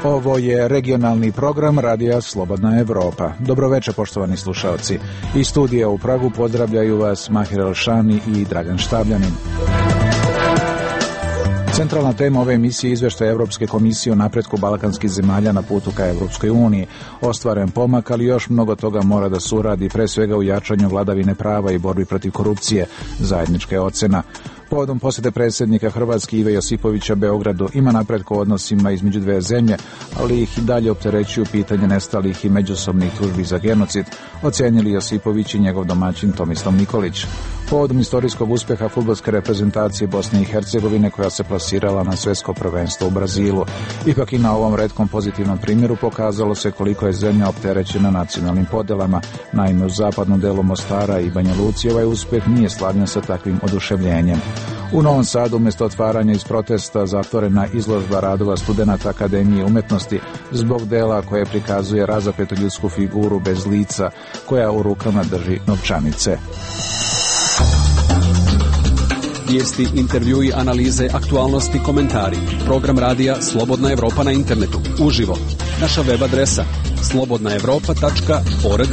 Ovo je regionalni program Radija Slobodna Evropa. Dobroveče, poštovani slušalci. Iz studija u Pragu pozdravljaju vas Mahir Elšani i Dragan Štabljanin. Centralna tema ove emisije je izveštaj Evropske komisije o napretku balkanskih zemalja na putu ka Evropskoj uniji. Ostvaren pomak, ali još mnogo toga mora da se uradi, pre svega u jačanju vladavine prava i borbi protiv korupcije, zajednička je ocena. Povodom posete predsjednika Hrvatske Ive Josipovića Beogradu ima napretka u odnosima između dve zemlje, ali ih i dalje opterećuju pitanje nestalih i međusobnih tužbi za genocid, ocenili Josipović i njegov domaćin Tomislav Nikolić. Povodom istorijskog uspeha fudbalske reprezentacije Bosne i Hercegovine koja se plasirala na svjetsko prvenstvo u Brazilu. Ipak i na ovom retkom pozitivnom primjeru pokazalo se koliko je zemlja opterećena nacionalnim podelama. Naime, u zapadnom delu Mostara i Banja Luci ovaj uspjeh nije slavljen sa takvim oduševljenjem. U Novom Sadu umjesto otvaranja iz protesta zatvorena izložba radova studenata Akademije umjetnosti zbog dela koje prikazuje razapetu ljudsku figuru bez lica koja u rukama drži novčanice. Vijesti, intervjui, analize, aktualnosti, komentari. Program radija Slobodna Evropa na internetu. Uživo. Naša web adresa slobodnaevropa.org.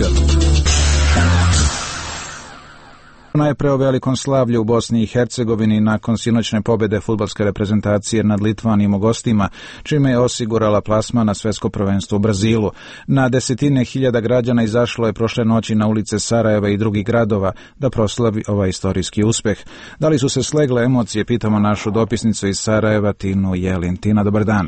Najpre o velikom slavlju u Bosni i Hercegovini nakon sinoćne pobjede fudbalske reprezentacije nad Litvanijom u gostima, čime je osigurala plasman na svjetsko prvenstvo u Brazilu. Na desetine hiljada građana izašlo je prošle noći na ulice Sarajeva i drugih gradova da proslavi ovaj istorijski uspjeh. Da li su se slegle emocije, pitamo našu dopisnicu iz Sarajeva, Tinu Jelin. Tina, dobar dan.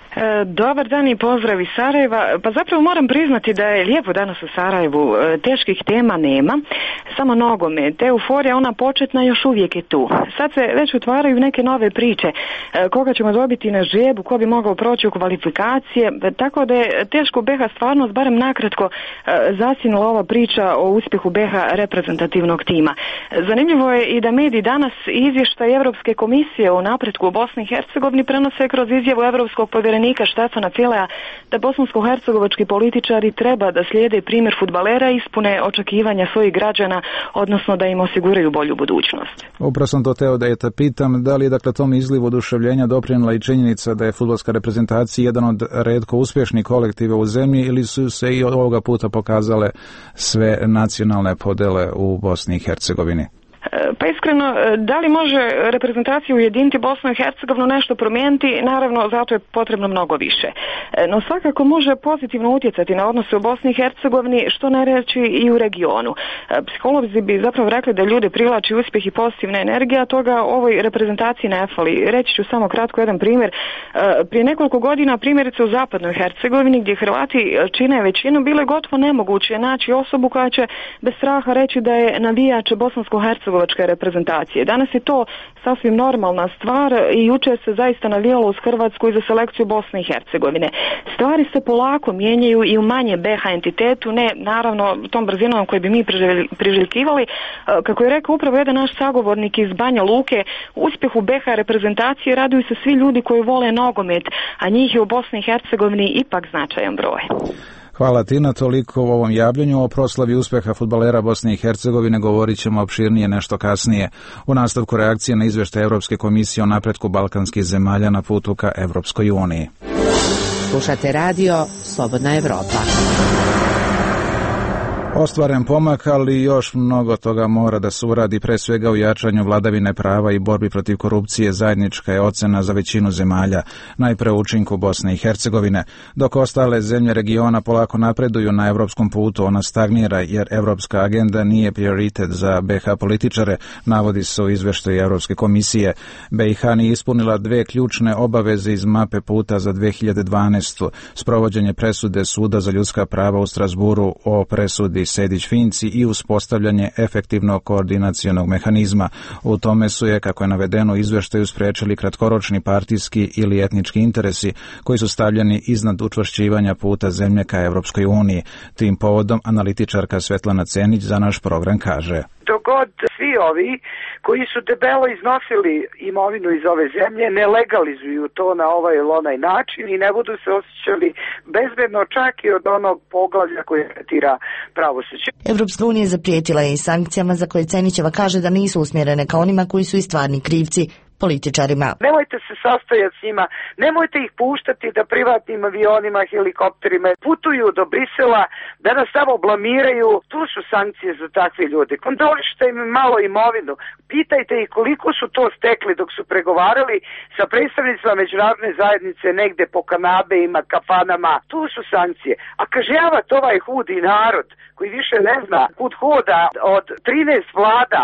Dobar dan i pozdrav iz Sarajeva. Pa zapravo moram priznati da je lijepo danas u Sarajevu. Teških tema nema, samo nogomet. Euforija, ona početna, još uvijek je tu. Sad se već otvaraju neke nove priče. Koga ćemo dobiti na žrebu, ko bi mogao proći u kvalifikacije. Tako da je teško BiH stvarnost, barem nakratko, zasinula ova priča o uspjehu BiH reprezentativnog tima. Zanimljivo je i da mediji danas izvještaj Evropske komisije o napretku u Bosni i Hercegovini prenose kroz izjavu Evropskog povjerenika Štefana Fileja da bosansko-hercegovački političari treba da slijede primjer fudbalera i ispune očekivanja svojih građana, odnosno da im osiguraju bolju budućnost. Upravo sam to teo da je te pitam, da li je dakle tom izlivu oduševljenja doprinijela i činjenica da je fudbalska reprezentacija jedan od retko uspješnih kolektiva u zemlji, ili su se i ovoga puta pokazale sve nacionalne podele u Bosni i Hercegovini? Pa iskreno, da li može reprezentaciju ujediniti Bosnu i Hercegovinu nešto promijeniti? Naravno, zato je potrebno mnogo više. No svakako može pozitivno utjecati na odnose u Bosni i Hercegovini, što ne reći i u regionu. Psiholozi bi zapravo rekli da ljude privlači uspjeh i pozitivna energija, toga ovoj reprezentaciji ne fali. Reći ću samo kratko jedan primjer. Prije nekoliko godina, primjerice u zapadnoj Hercegovini, gdje Hrvati čine većinu, bilo je gotovo nemoguće naći osobu koja će bez straha reći da je navijač bosansko-hercegovačke reprezentacije. Danas je to sasvim normalna stvar i jučer se zaista navijalo uz Hrvatsku i za selekciju Bosne i Hercegovine. Stvari se polako mijenjaju i u manje BiH entitetu, ne naravno tom brzinom koju bi mi priželjkivali. Kako je rekao upravo jedan naš sagovornik iz Banja Luke, uspjehu BiH reprezentacije raduju se svi ljudi koji vole nogomet, a njih je u Bosni i Hercegovini ipak značajan broj. Hvala Tina, toliko u ovom javljanju. O proslavi uspjeha fudbalera Bosne i Hercegovine govorit ćemo opširnije nešto kasnije. U nastavku reakcije na izvještaj Europske komisije o napretku balkanskih zemalja na putu ka Evropskoj uniji. Slušate radio Slobodna Evropa. Ostvaren pomak, ali još mnogo toga mora da se uradi, pre svega u jačanju vladavine prava i borbi protiv korupcije. Zajednička je ocena za većinu zemalja, najpre učinku Bosne i Hercegovine. Dok ostale zemlje regiona polako napreduju na evropskom putu, ona stagnira jer evropska agenda nije prioritet za BiH političare, navodi se u izvještaju Europske komisije. BiH nije ispunila dve ključne obaveze iz mape puta za 2012. Sprovođenje presude Suda za ljudska prava u Strasburu o presudi Sejdić-Finci i uspostavljanje efektivnog koordinacionog mehanizma. U tome su je, kako je navedeno u izvještaju, spriječili kratkoročni partijski ili etnički interesi koji su stavljeni iznad učvršćivanja puta zemlje ka Evropskoj uniji. Tim povodom analitičarka Svetlana Cenić za naš program kaže: dok god svi ovi koji su debelo iznosili imovinu iz ove zemlje ne legalizuju to na ovaj ili onaj način i ne budu se osjećali bezbedno čak i od onog poglavlja koje tretira pravosuđe. Evropska unija zaprijetila je i sankcijama za koje Cenićeva kaže da nisu usmjerene ka onima koji su i stvarni krivci. političarima. Nemojte se sastajati s njima, nemojte ih puštati da privatnim avionima, helikopterima putuju do Brisela, da nas tamo blamiraju. Tu su sankcije za takve ljude. Kontrolišite im malo imovinu, pitajte ih koliko su to stekli dok su pregovarali sa predstavnicima međunarodne zajednice negde po kanabejima, kafanama. Tu su sankcije. A kažnjavati ovaj hudi narod koji više ne zna kud hoda od 13 vlada,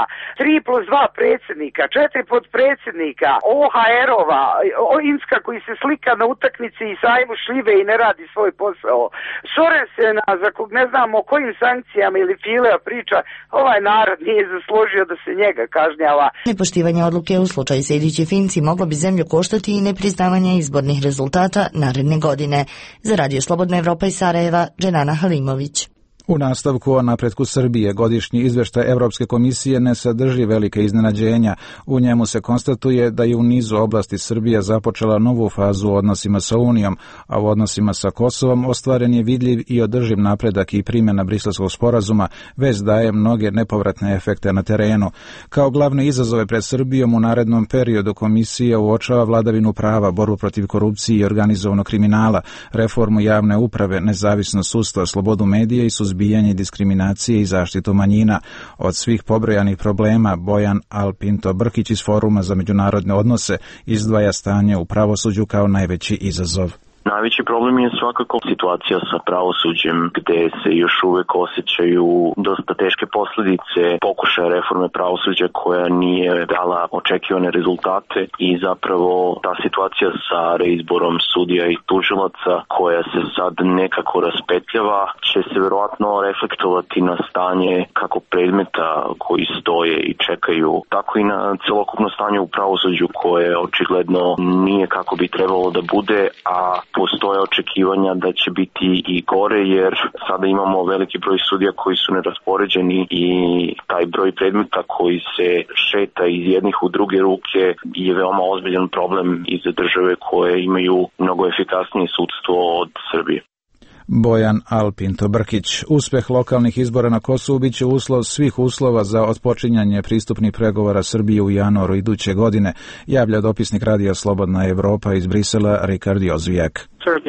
3+2 predsjednika, 4 podpredsjednika, OHR-ova, Inska koji se slika na utakmici i sajmu šljive i ne radi svoj posao, Sorensena za kog ne znamo o kojim sankcijama ili Filea priča, ovaj narod nije zaslužio da se njega kažnjava. Nepoštivanje odluke u slučaju Sejdić i Finci moglo bi zemlju koštati i nepriznavanje izbornih rezultata naredne godine. Za Radio Slobodna Evropa iz Sarajeva, Dženana Halimović. U nastavku o napretku Srbije godišnji izveštaj Evropske komisije ne sadrži velike iznenađenja. U njemu se konstatuje da je u nizu oblasti Srbija započela novu fazu u odnosima sa Unijom, a u odnosima sa Kosovom ostvaren je vidljiv i održiv napredak i primjena Briselskog sporazuma, već daje mnoge nepovratne efekte na terenu. Kao glavne izazove pred Srbijom u narednom periodu komisija uočava vladavinu prava, borbu protiv korupcije i organizovanog kriminala, reformu javne uprave, nezavisno sudstvo, slobodu medija i suzbijanje diskriminacije i zaštitu manjina. Od svih pobrojanih problema Bojan Alpinto Brkić iz Foruma za međunarodne odnose izdvaja stanje u pravosuđu kao najveći izazov. Najveći problem je svakako situacija sa pravosuđem gde se još uvek osjećaju dosta teške posljedice pokušaja reforme pravosuđa koja nije dala očekivane rezultate i zapravo ta situacija sa reizborom sudija i tužilaca koja se sad nekako raspetljava će se verovatno reflektovati na stanje kako predmeta koji stoje i čekaju, tako i na celokupno stanje u pravosuđu koje očigledno nije kako bi trebalo da bude, a postoje očekivanja da će biti i gore jer sada imamo veliki broj sudija koji su neraspoređeni i taj broj predmeta koji se šeta iz jednih u druge ruke je veoma ozbiljan problem i za države koje imaju mnogo efikasnije sudstvo od Srbije. Bojan Alpinto Brkić. Uspeh lokalnih izbora na Kosovu biće uslov svih uslova za otpočinjanje pristupnih pregovora Srbije u januaru iduće godine, javlja dopisnik Radija Slobodna Evropa iz Brisela Rikard Jozvijak.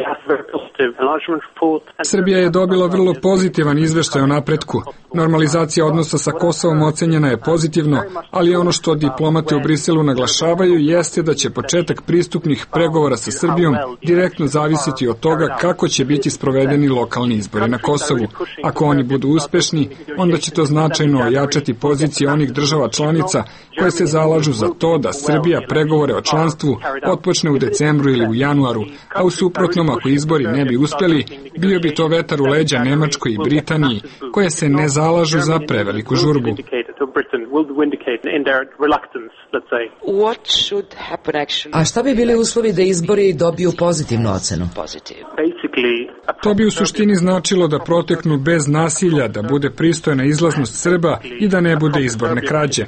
Srbija je dobila vrlo pozitivan izveštaj o napretku. Normalizacija odnosa sa Kosovom ocenjena je pozitivno, ali ono što diplomate u Briselu naglašavaju jeste da će početak pristupnih pregovora sa Srbijom direktno zavisiti od toga kako će biti sprovedeni lokalni izbori na Kosovu. Ako oni budu uspešni, onda će to značajno ojačati pozicije onih država članica koje se zalažu za to da Srbija pregovore o članstvu otpočne u decembru ili u januaru, a u suprotnom ako izbori ne bi uspeli, bio bi to vetar u leđa Nemačkoj i Britaniji, koje se ne zalažu za preveliku žurbu. A šta bi bili uslovi da izbori dobiju pozitivnu ocenu? To bi u suštini značilo da proteknu bez nasilja, da bude pristojna izlaznost Srba i da ne bude izborne krađe.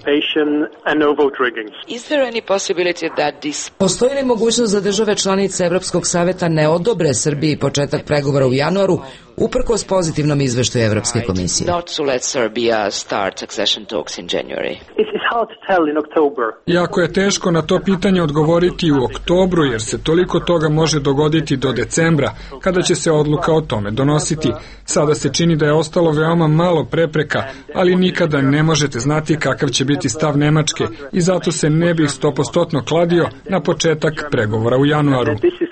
Postoji li mogućnost da države članice Evropskog saveta ne odobre Srbiji početak pregovora u januaru, uprkos pozitivnom izveštaju Evropske komisije? Jako je teško na to pitanje odgovoriti u oktobru, jer se toliko toga može dogoditi do decembra, kada će se odluka o tome donositi. Sada se čini da je ostalo veoma malo prepreka, ali nikada ne možete znati kakav će biti stav Nemačke i zato se ne bih 100% kladio na početak pregovora u januaru.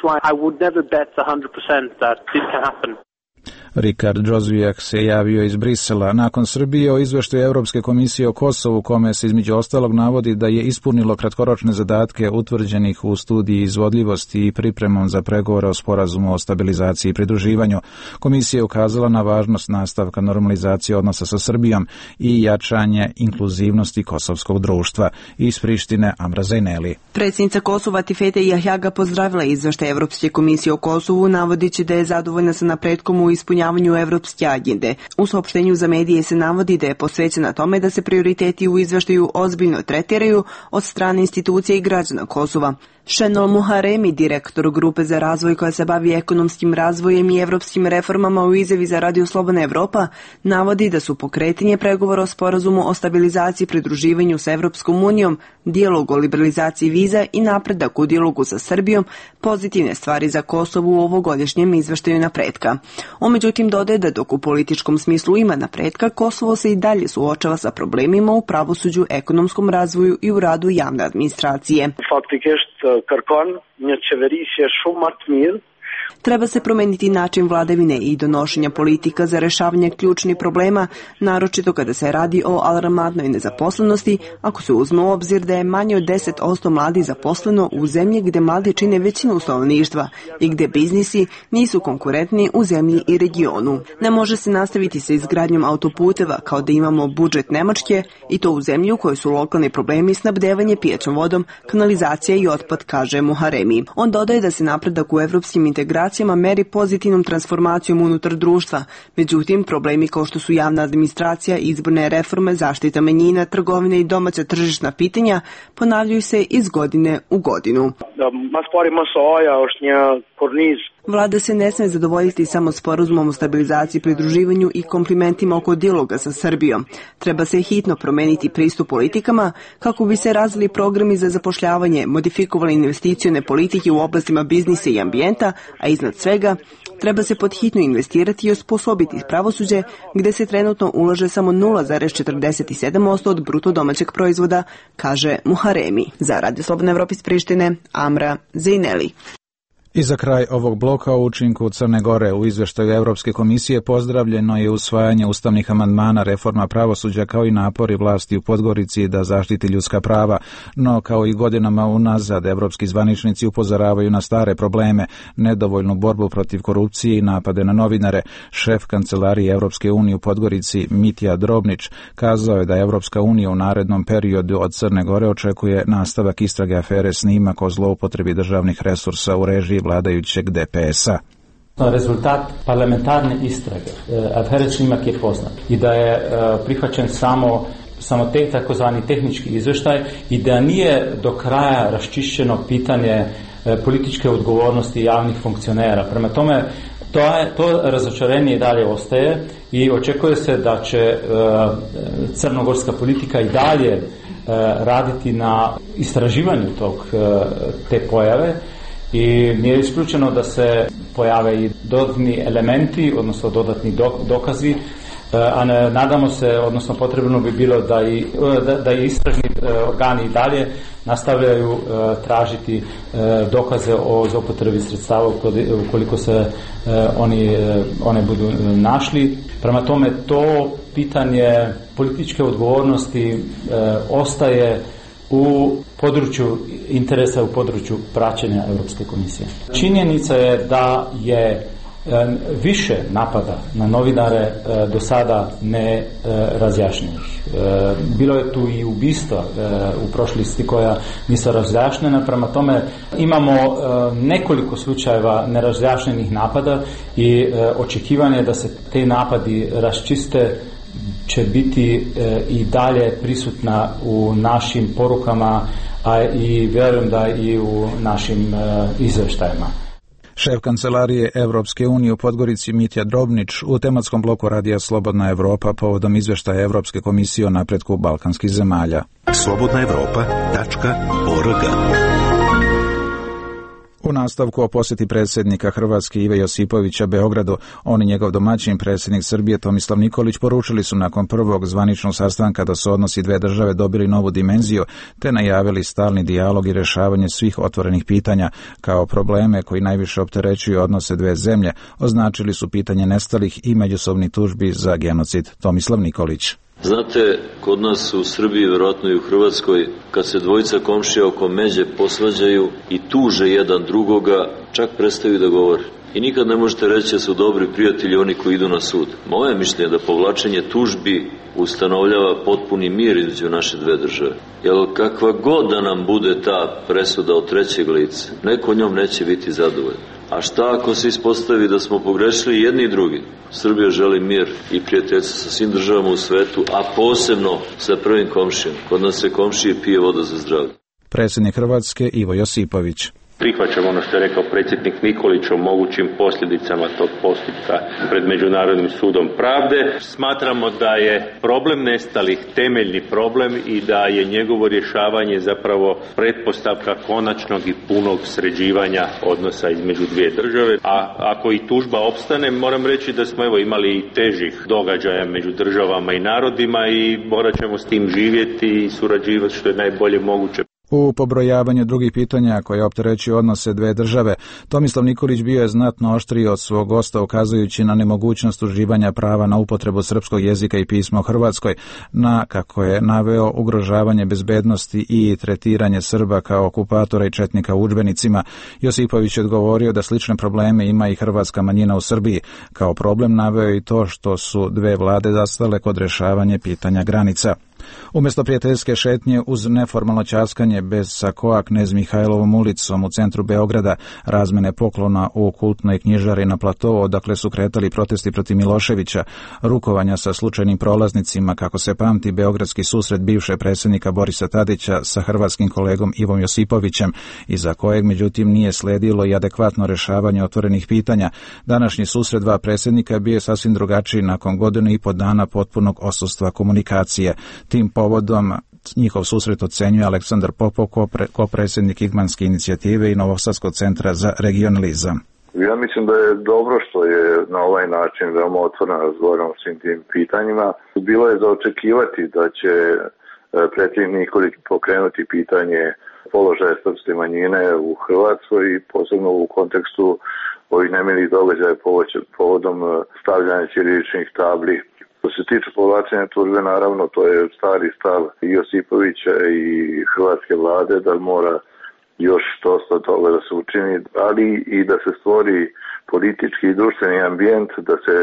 Rikard Jozvijak se javio iz Brisela. Nakon Srbije o izveštaju Evropske komisije o Kosovu, kome se između ostalog navodi da je ispunilo kratkoročne zadatke utvrđenih u studiji izvodljivosti i pripremom za pregovore o sporazumu o stabilizaciji i pridruživanju, komisija je ukazala na važnost nastavka normalizacije odnosa sa Srbijom i jačanje inkluzivnosti kosovskog društva. Iz Prištine Amra Zajneli. Predsjednica Kosova Tifete Jahjaga pozdravila izveštaj Evropske komisije o Kosovu, navodići da je zadovoljna sa napretkom u ispunjavanju ispunjavanju evropske agende. U saopštenju za medije se navodi da je posvećena tome da se prioriteti u izveštaju ozbiljno tretiraju od strane institucija i građana Kosova. Šenol Muharemi, direktor grupe za razvoj koja se bavi ekonomskim razvojem i evropskim reformama u izjavi za Radio Slobodna Evropa, navodi da su pokretanje pregovora o sporazumu o stabilizaciji i pridruživanju sa Evropskom unijom, dijalog o liberalizaciji viza i napredak u dijalogu sa Srbijom pozitivne stvari za Kosovo u ovogodišnjem izveštaju napretka. On međutim dodaje da dok u političkom smislu ima napretka, Kosovo se i dalje suočava sa problemima u pravosuđu, ekonomskom razvoju i u radu javne administracije. Kërkon një qeverisje shumë më të mirë. Treba se promeniti način vladavine i donošenja politika za rešavanje ključnih problema, naročito kada se radi o alarmantnoj nezaposlenosti, ako se uzme u obzir da je manje od 10% mladih zaposleno u zemlji gde mladi čine većinu stanovništva i gde biznisi nisu konkurentni u zemlji i regionu. Ne može se nastaviti sa izgradnjom autoputeva kao da imamo budžet Nemačke i to u zemlji u kojoj su lokalni problemi snabdevanje pijaćom vodom, kanalizacija i otpad, kaže Muharemi. On dodaje da se napredak u evropskim integracijama meri pozitivnom transformacijom unutar društva. Međutim, problemi kao što su javna administracija, izborne reforme, zaštita manjina, trgovine i domaća tržišna pitanja ponavljaju se iz godine u godinu. Vlada se ne sme zadovoljiti samo sporazumom o stabilizaciji i pridruživanju i komplimentima oko dijaloga sa Srbijom. Treba se hitno promeniti pristup politikama kako bi se razvili programi za zapošljavanje, modifikovali investicione politike u oblastima biznisa i ambijenta, a iznad svega treba se podhitno investirati i osposobiti pravosuđe gde se trenutno ulaže samo 0,47% od bruto domaćeg proizvoda, kaže Muharemi. Za Radio Slobodna Evropa iz Prištine, Amra Zejneli. I za kraj ovog bloka o učinku Crne Gore u izveštaju Evropske komisije pozdravljeno je usvajanje ustavnih amandmana, reforma pravosuđa kao i napori vlasti u Podgorici da zaštiti ljudska prava, no kao i godinama unazad evropski zvaničnici upozoravaju na stare probleme, nedovoljnu borbu protiv korupcije i napade na novinare. Šef kancelarije Evropske unije u Podgorici Mitja Drobnić kazao je da Evropska unija u narednom periodu od Crne Gore očekuje nastavak istrage afere Snimak o zloupotrebi državnih resursa u režiji vladajućeg DPS-a. Rezultat parlamentarne istrage afere Snimak je poznat i da je prihvaćen samo takozvani tehnički izveštaj i da nije do kraja raščišćeno pitanje političke odgovornosti javnih funkcionera. Prema tome, to razočarenje i dalje ostaje i očekuje se da će crnogorska politika i dalje raditi na istraživanju te pojave i nije isključeno da se pojave i dodatni elementi, odnosno dodatni dokazi, a nadamo se, odnosno potrebno bi bilo da i istražni organi i dalje nastavljaju tražiti dokaze o zloupotrebi sredstava ukoliko se one budu našli. Prema tome, to pitanje političke odgovornosti ostaje u području interesa, u području praćenja Europske komisije. Činjenica je da je više napada na novinare do sada ne razjašnjenih. Bilo je tu i ubistva u prošlosti koja nisu razjašnjena, prema tome imamo nekoliko slučajeva nerazjašnjenih napada i očekivanje da se te napadi raščiste će biti i dalje prisutna u našim porukama, a i vjerujem da i u našim izveštajima. Šef kancelarije Evropske unije u Podgorici Mitja Drobnić u tematskom bloku Radija Slobodna Evropa povodom izveštaja Evropske komisije o napretku balkanskih zemalja. slobodnaevropa.org. U nastavku o posjeti predsjednika Hrvatske Ive Josipovića Beogradu, on i njegov domaćin predsjednik Srbije Tomislav Nikolić poručili su nakon prvog zvaničnog sastanka da su odnosi dve države dobili novu dimenziju, te najavili stalni dijalog i rješavanje svih otvorenih pitanja. Kao probleme koji najviše opterećuju odnose dve zemlje, označili su pitanje nestalih i međusobnih tužbi za genocid. Tomislav Nikolić. Znate, kod nas u Srbiji, verovatno i u Hrvatskoj, kad se dvojica komšija oko međe posvađaju i tuže jedan drugoga, čak prestaju da govore. I nikad ne možete reći da su dobri prijatelji oni koji idu na sud. Moje mišljenje je da povlačenje tužbi ustanovljava potpuni mir između naše dve države. Jer kakva god da nam bude ta presuda od trećeg lica, neko njom neće biti zadovoljan. A šta ako se ispostavi da smo pogrešili jedni i drugi? Srbija želi mir i prijateljstvo sa svim državama u svetu, a posebno sa prvim komšijom. Kod nas se komšije pije voda za zdravlje. Predsjednik Hrvatske Ivo Josipović. Prihvaćam ono što je rekao predsjednik Nikolić o mogućim posljedicama tog postupka pred Međunarodnim sudom pravde. Smatramo da je problem nestalih temeljni problem i da je njegovo rješavanje zapravo pretpostavka konačnog i punog sređivanja odnosa između dvije države. A ako i tužba opstane, moram reći da smo imali i težih događaja među državama i narodima i morat ćemo s tim živjeti i surađivati što je najbolje moguće. U pobrojavanju drugih pitanja koje opterećuju odnose dve države, Tomislav Nikolić bio je znatno oštriji od svog gosta, ukazujući na nemogućnost uživanja prava na upotrebu srpskog jezika i pisma u Hrvatskoj, na, kako je naveo, ugrožavanje bezbednosti i tretiranje Srba kao okupatora i četnika u udžbenicima. Josipović je odgovorio da slične probleme ima i hrvatska manjina u Srbiji. Kao problem naveo i to što su dve vlade zastale kod rješavanja pitanja granica. Umjesto prijateljske šetnje uz neformalno ćaskanje bez sakoa Knez Mihajlovom ulicom u centru Beograda, razmene poklona u kultnoj knjižari na platovu odakle su kretali protesti protiv Miloševića, rukovanja sa slučajnim prolaznicima, kako se pamti beogradski susret bivšeg predsjednika Borisa Tadića sa hrvatskim kolegom Ivom Josipovićem, iza kojeg međutim nije slijedilo i adekvatno rješavanje otvorenih pitanja. Današnji susret dva predsjednika bio je sasvim drugačiji nakon godinu i po dana potpunog odsustva komunikacije. Tim povodom njihov susret ocenjuje Aleksandar Popov, ko-predsjednik Igmanske inicijative i Novosadskog centra za regionalizam. Ja mislim da je dobro što je na ovaj način veoma otvoreno razgovaramo o svim tim pitanjima. Bilo je za očekivati da će predsjednik Nikolić pokrenuti pitanje položaja srpske manjine u Hrvatskoj i posebno u kontekstu ovih nemilih događaja povodom stavljanja ćiriličnih tabli. Što se tiče povlačenja tužbe, naravno, to je stari stav i Josipovića i hrvatske vlade da mora još dosta toga da se učini, ali i da se stvori politički i društveni ambijent, da se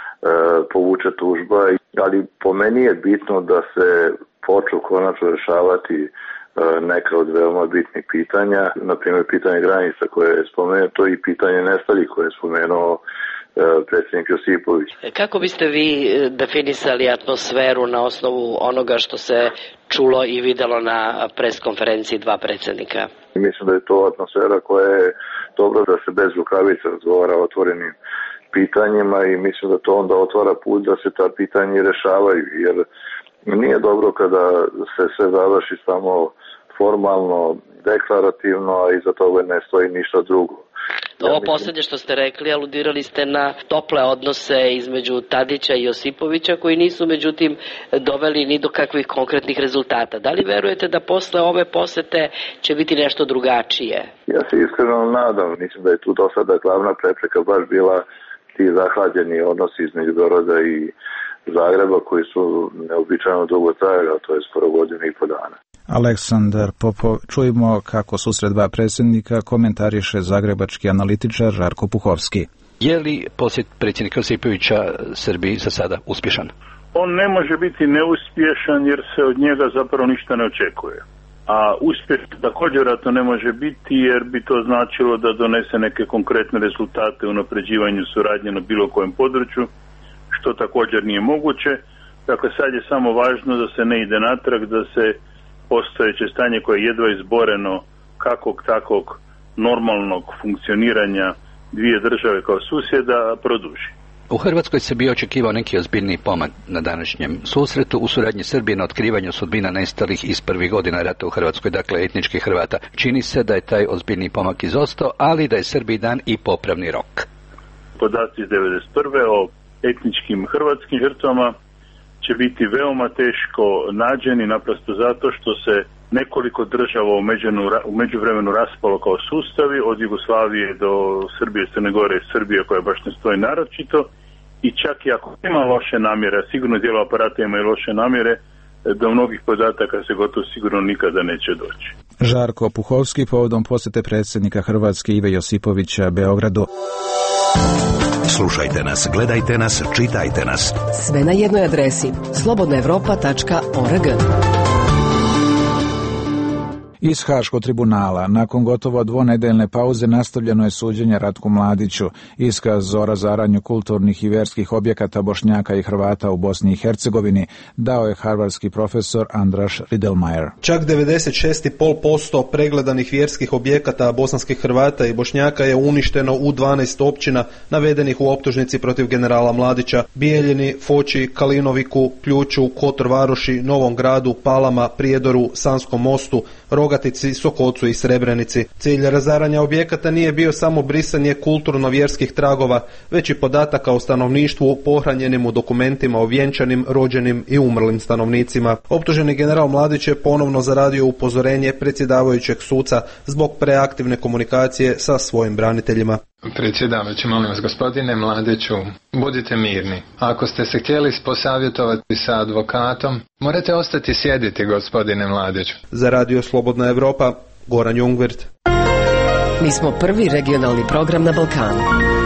povuče tužba. Ali po meni je bitno da se počnu konačno rješavati neka od veoma bitnih pitanja, na primjer pitanje granica koje je spomenuto i pitanje nestalih koje je spomenuo predsjednik Josipović. Kako biste vi definisali atmosferu na osnovu onoga što se čulo i videlo na preskonferenciji dva predsjednika? Mislim da je to atmosfera koja je dobro da se bez rukavica razgovara o otvorenim pitanjima i mislim da to onda otvara put da se ta pitanja rješavaju, jer nije dobro kada se sve završi samo formalno, deklarativno, a iza toga ne stoji ništa drugo. Ovo posljednje što ste rekli, aludirali ste na tople odnose između Tadića i Josipovića koji nisu međutim doveli ni do kakvih konkretnih rezultata. Da li verujete da posle ove posete će biti nešto drugačije? Ja se iskreno nadam. Mislim da je tu do sada glavna prepreka baš bila ti zahlađeni odnosi između Beograda i Zagreba koji su neobičajno dugo trajali, a to je skoro godinu i po dana. Aleksandar Popov, čujemo kako susret dva predsjednika komentariše zagrebački analitičar Žarko Puhovski. Je li posjet predsjednika Josipovića Srbiji za sada uspješan? On ne može biti neuspješan jer se od njega zapravo ništa ne očekuje. A uspjeh također vjerojatno ne može biti jer bi to značilo da donese neke konkretne rezultate u unapređivanju suradnje na bilo kojem području, što također nije moguće. Dakle, sad je samo važno da se ne ide natrag, da se postojeće stanje koje je jedva izboreno kakvog takvog normalnog funkcioniranja dvije države kao susjeda produži. U Hrvatskoj se bio očekivao neki ozbiljniji pomak na današnjem susretu u suradnji Srbije na otkrivanju sudbina nestalih iz prvih godina rata u Hrvatskoj, dakle etničkih Hrvata. Čini se da je taj ozbiljniji pomak izostao, ali da je Srbiji dan i popravni rok. Podaci iz 1991. o etničkim hrvatskim žrtvama će biti veoma teško nađeni naprosto zato što se nekoliko država u međuvremenu raspalo kao sustavi, od Jugoslavije do Srbije, Crne Gore i Srbije koja baš ne stoji naročito i čak i ako ima loše namjere, sigurno dijelo aparata ima i loše namjere, do mnogih podataka se gotovo sigurno nikada neće doći. Žarko Puhovski povodom posjete predsjednika Hrvatske Ive Josipovića Beogradu. Slušajte nas, gledajte nas, čitajte nas. Sve na jednoj adresi slobodnaevropa.org. Iz Haškog tribunala, nakon gotovo dvonedeljne pauze, nastavljeno je suđenje Ratku Mladiću. Iskaz o razaranju kulturnih i verskih objekata Bošnjaka i Hrvata u Bosni i Hercegovini dao je harvardski profesor Andraš Ridelmajer. Čak 96,5% pregledanih vjerskih objekata bosanskih Hrvata i Bošnjaka je uništeno u 12 općina navedenih u optužnici protiv generala Mladića: Bijeljini, Foči, Kalinoviku, Ključu, Kotor Varoši, Novom Gradu, Palama, Prijedoru, Sanskom Mostu, Rogatici, Sokocu i Srebrenici. Cilj razaranja objekata nije bio samo brisanje kulturno-vjerskih tragova, već i podataka o stanovništvu pohranjenim u dokumentima o vjenčanim, rođenim i umrlim stanovnicima. Optuženi general Mladić je ponovno zaradio upozorenje predsjedavajućeg suca zbog preaktivne komunikacije sa svojim braniteljima. Predsjedavajući, molim vas, gospodine Mladiću, budite mirni. Ako ste se htjeli posavjetovati sa advokatom, morate ostati sjediti, gospodine Mladiću. Za Radio Slobodna Evropa, Goran Jungwirth. Mi smo prvi regionalni program na Balkanu.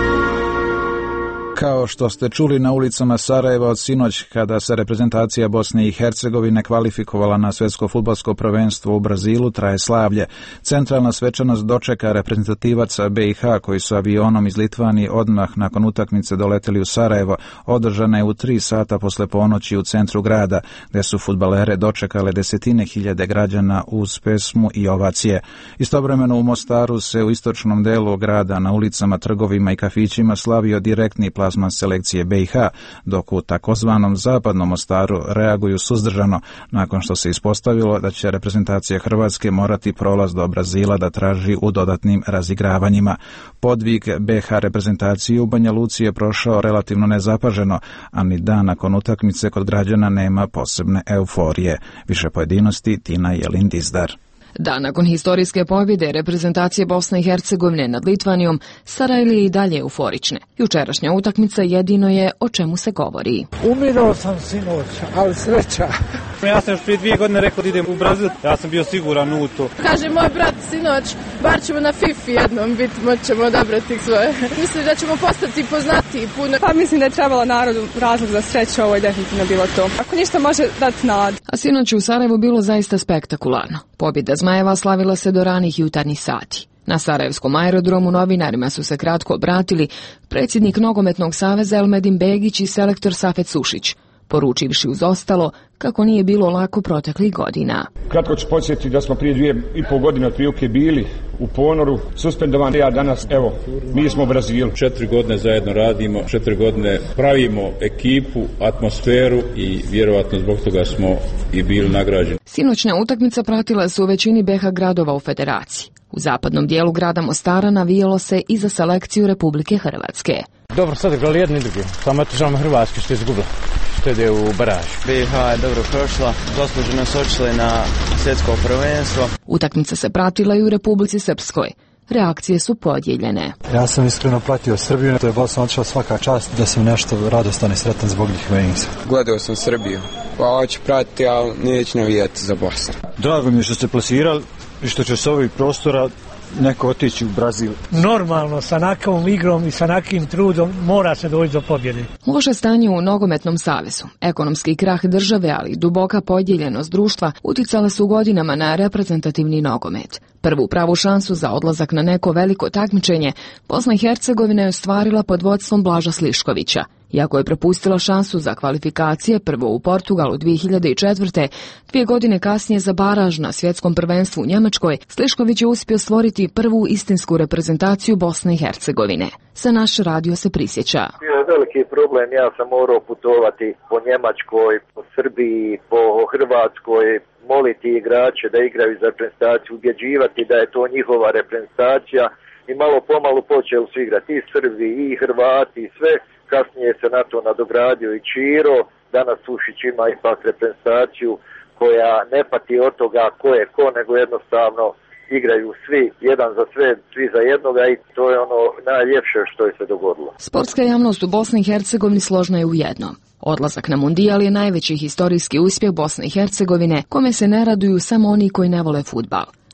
Kao što ste čuli, na ulicama Sarajeva od sinoć, kada se reprezentacija Bosne i Hercegovine kvalifikovala na svjetsko fudbalsko prvenstvo u Brazilu, traje slavlje. Centralna svečanost dočeka reprezentativaca BiH koji su avionom iz Litvanije odmah nakon utakmice doleteli u Sarajevo održana je u 3 sata posle ponoći u centru grada, gdje su fudbalere dočekale desetine hiljade građana uz pesmu i ovacije. Istovremeno u Mostaru se u istočnom delu grada na ulicama, trgovima i kafićima slavio direktni plasman selekcije BiH, dok u takozvanom zapadnom Mostaru reaguju suzdržano nakon što se ispostavilo da će reprezentacija Hrvatske morati prolaz do Brazila da traži u dodatnim razigravanjima. Podvig BiH reprezentacije u Banja Luci je prošao relativno nezapaženo, a ni dan nakon utakmice kod građana nema posebne euforije. Više pojedinosti Tina Jelin-Dizdar. Dan nakon historijske pobjede reprezentacije Bosne i Hercegovine nad Litvanijom, Sarajli je i dalje euforične. Jučerašnja utakmica jedino je o čemu se govori. Umirao sam sinoć, ali sreća. Ja sam još prije 2 godine rekao da idem u Brazil, ja sam bio siguran u to. Kaže moj brat sinoć, bar ćemo na FIFA jednom biti, moćemo odabrati svoje. Mislim da ćemo postati poznatiji puno. Pa mislim da je trebalo narodu razlog za sreću, ovo je definitivno bilo to. Ako ništa može dati nadu. A sinoć u Sarajevu bilo zaista spektakularno. Pobjeda Zmajeva slavila se do ranih jutarnjih sati. Na Sarajevskom aerodromu novinarima su se kratko obratili predsjednik Nogometnog saveza Elmedin Begić i selektor Safet Sušić, poručivši uz ostalo kako nije bilo lako proteklih godina. Kratko ću podsjetiti da smo prije 2,5 godine otprilike bili u ponoru, suspendovani, a danas, evo, mi smo u Brazilu. 4 godine zajedno radimo, 4 godine pravimo ekipu, atmosferu i vjerovatno zbog toga smo i bili nagrađeni. Sinoćna utakmica pratila se u većini BiH gradova u federaciji. U zapadnom dijelu grada Mostara navijalo se i za selekciju Republike Hrvatske. Dobro, sad igrali jedni i drugi, samo eto žalimo Hrvatske što je izgubila, što ide u baraž. BiH je dobro prošla, zasluženo su otišli na svjetsko prvenstvo. Utakmica se pratila i u Republici Srpskoj. Reakcije su podijeljene. Ja sam iskreno pratio Srbiju, to je Bosna otišla svaka čast, da sam nešto radostan i sretan zbog njih venica. Gledao sam Srbiju, pa hoću pratiti, ali neću navijati za Bosnu. Drago mi je što ste plasirali i što će s ovih prostora neko otići u Brazil. Normalno, sa onakvom igrom i sa onakim trudom mora se doći do pobjede. Loše stanje u Nogometnom savezu, ekonomski krah države, ali duboka podijeljenost društva uticale su godinama na reprezentativni nogomet. Prvu pravu šansu za odlazak na neko veliko takmičenje Bosna i Hercegovina je ostvarila pod vodstvom Blaža Sliškovića. Iako je propustila šansu za kvalifikacije prvo u Portugalu 2004. 2 godine kasnije za baraž na svjetskom prvenstvu u Njemačkoj, Slišković je uspio stvoriti prvu istinsku reprezentaciju Bosne i Hercegovine. Za naš radio se prisjeća. Veliki problem, ja sam morao putovati po Njemačkoj, po Srbiji, po Hrvatskoj, moliti igrače da igraju za reprezentaciju, ubjeđivati da je to njihova reprezentacija i malo pomalo počeli su igrati i Srbi i Hrvati i sve. Kasnije se na to nadogradio i Čiro, danas Sušić ima ipak reprezentaciju koja ne pati od toga ko je ko, nego jednostavno igraju svi, jedan za sve, svi za jednoga i to je ono najljepše što je se dogodilo. Sportska javnost u Bosni i Hercegovini složna je u jednom. Odlazak na mundijal je najveći historijski uspjeh Bosne i Hercegovine, kome se ne raduju samo oni koji ne vole fudbal.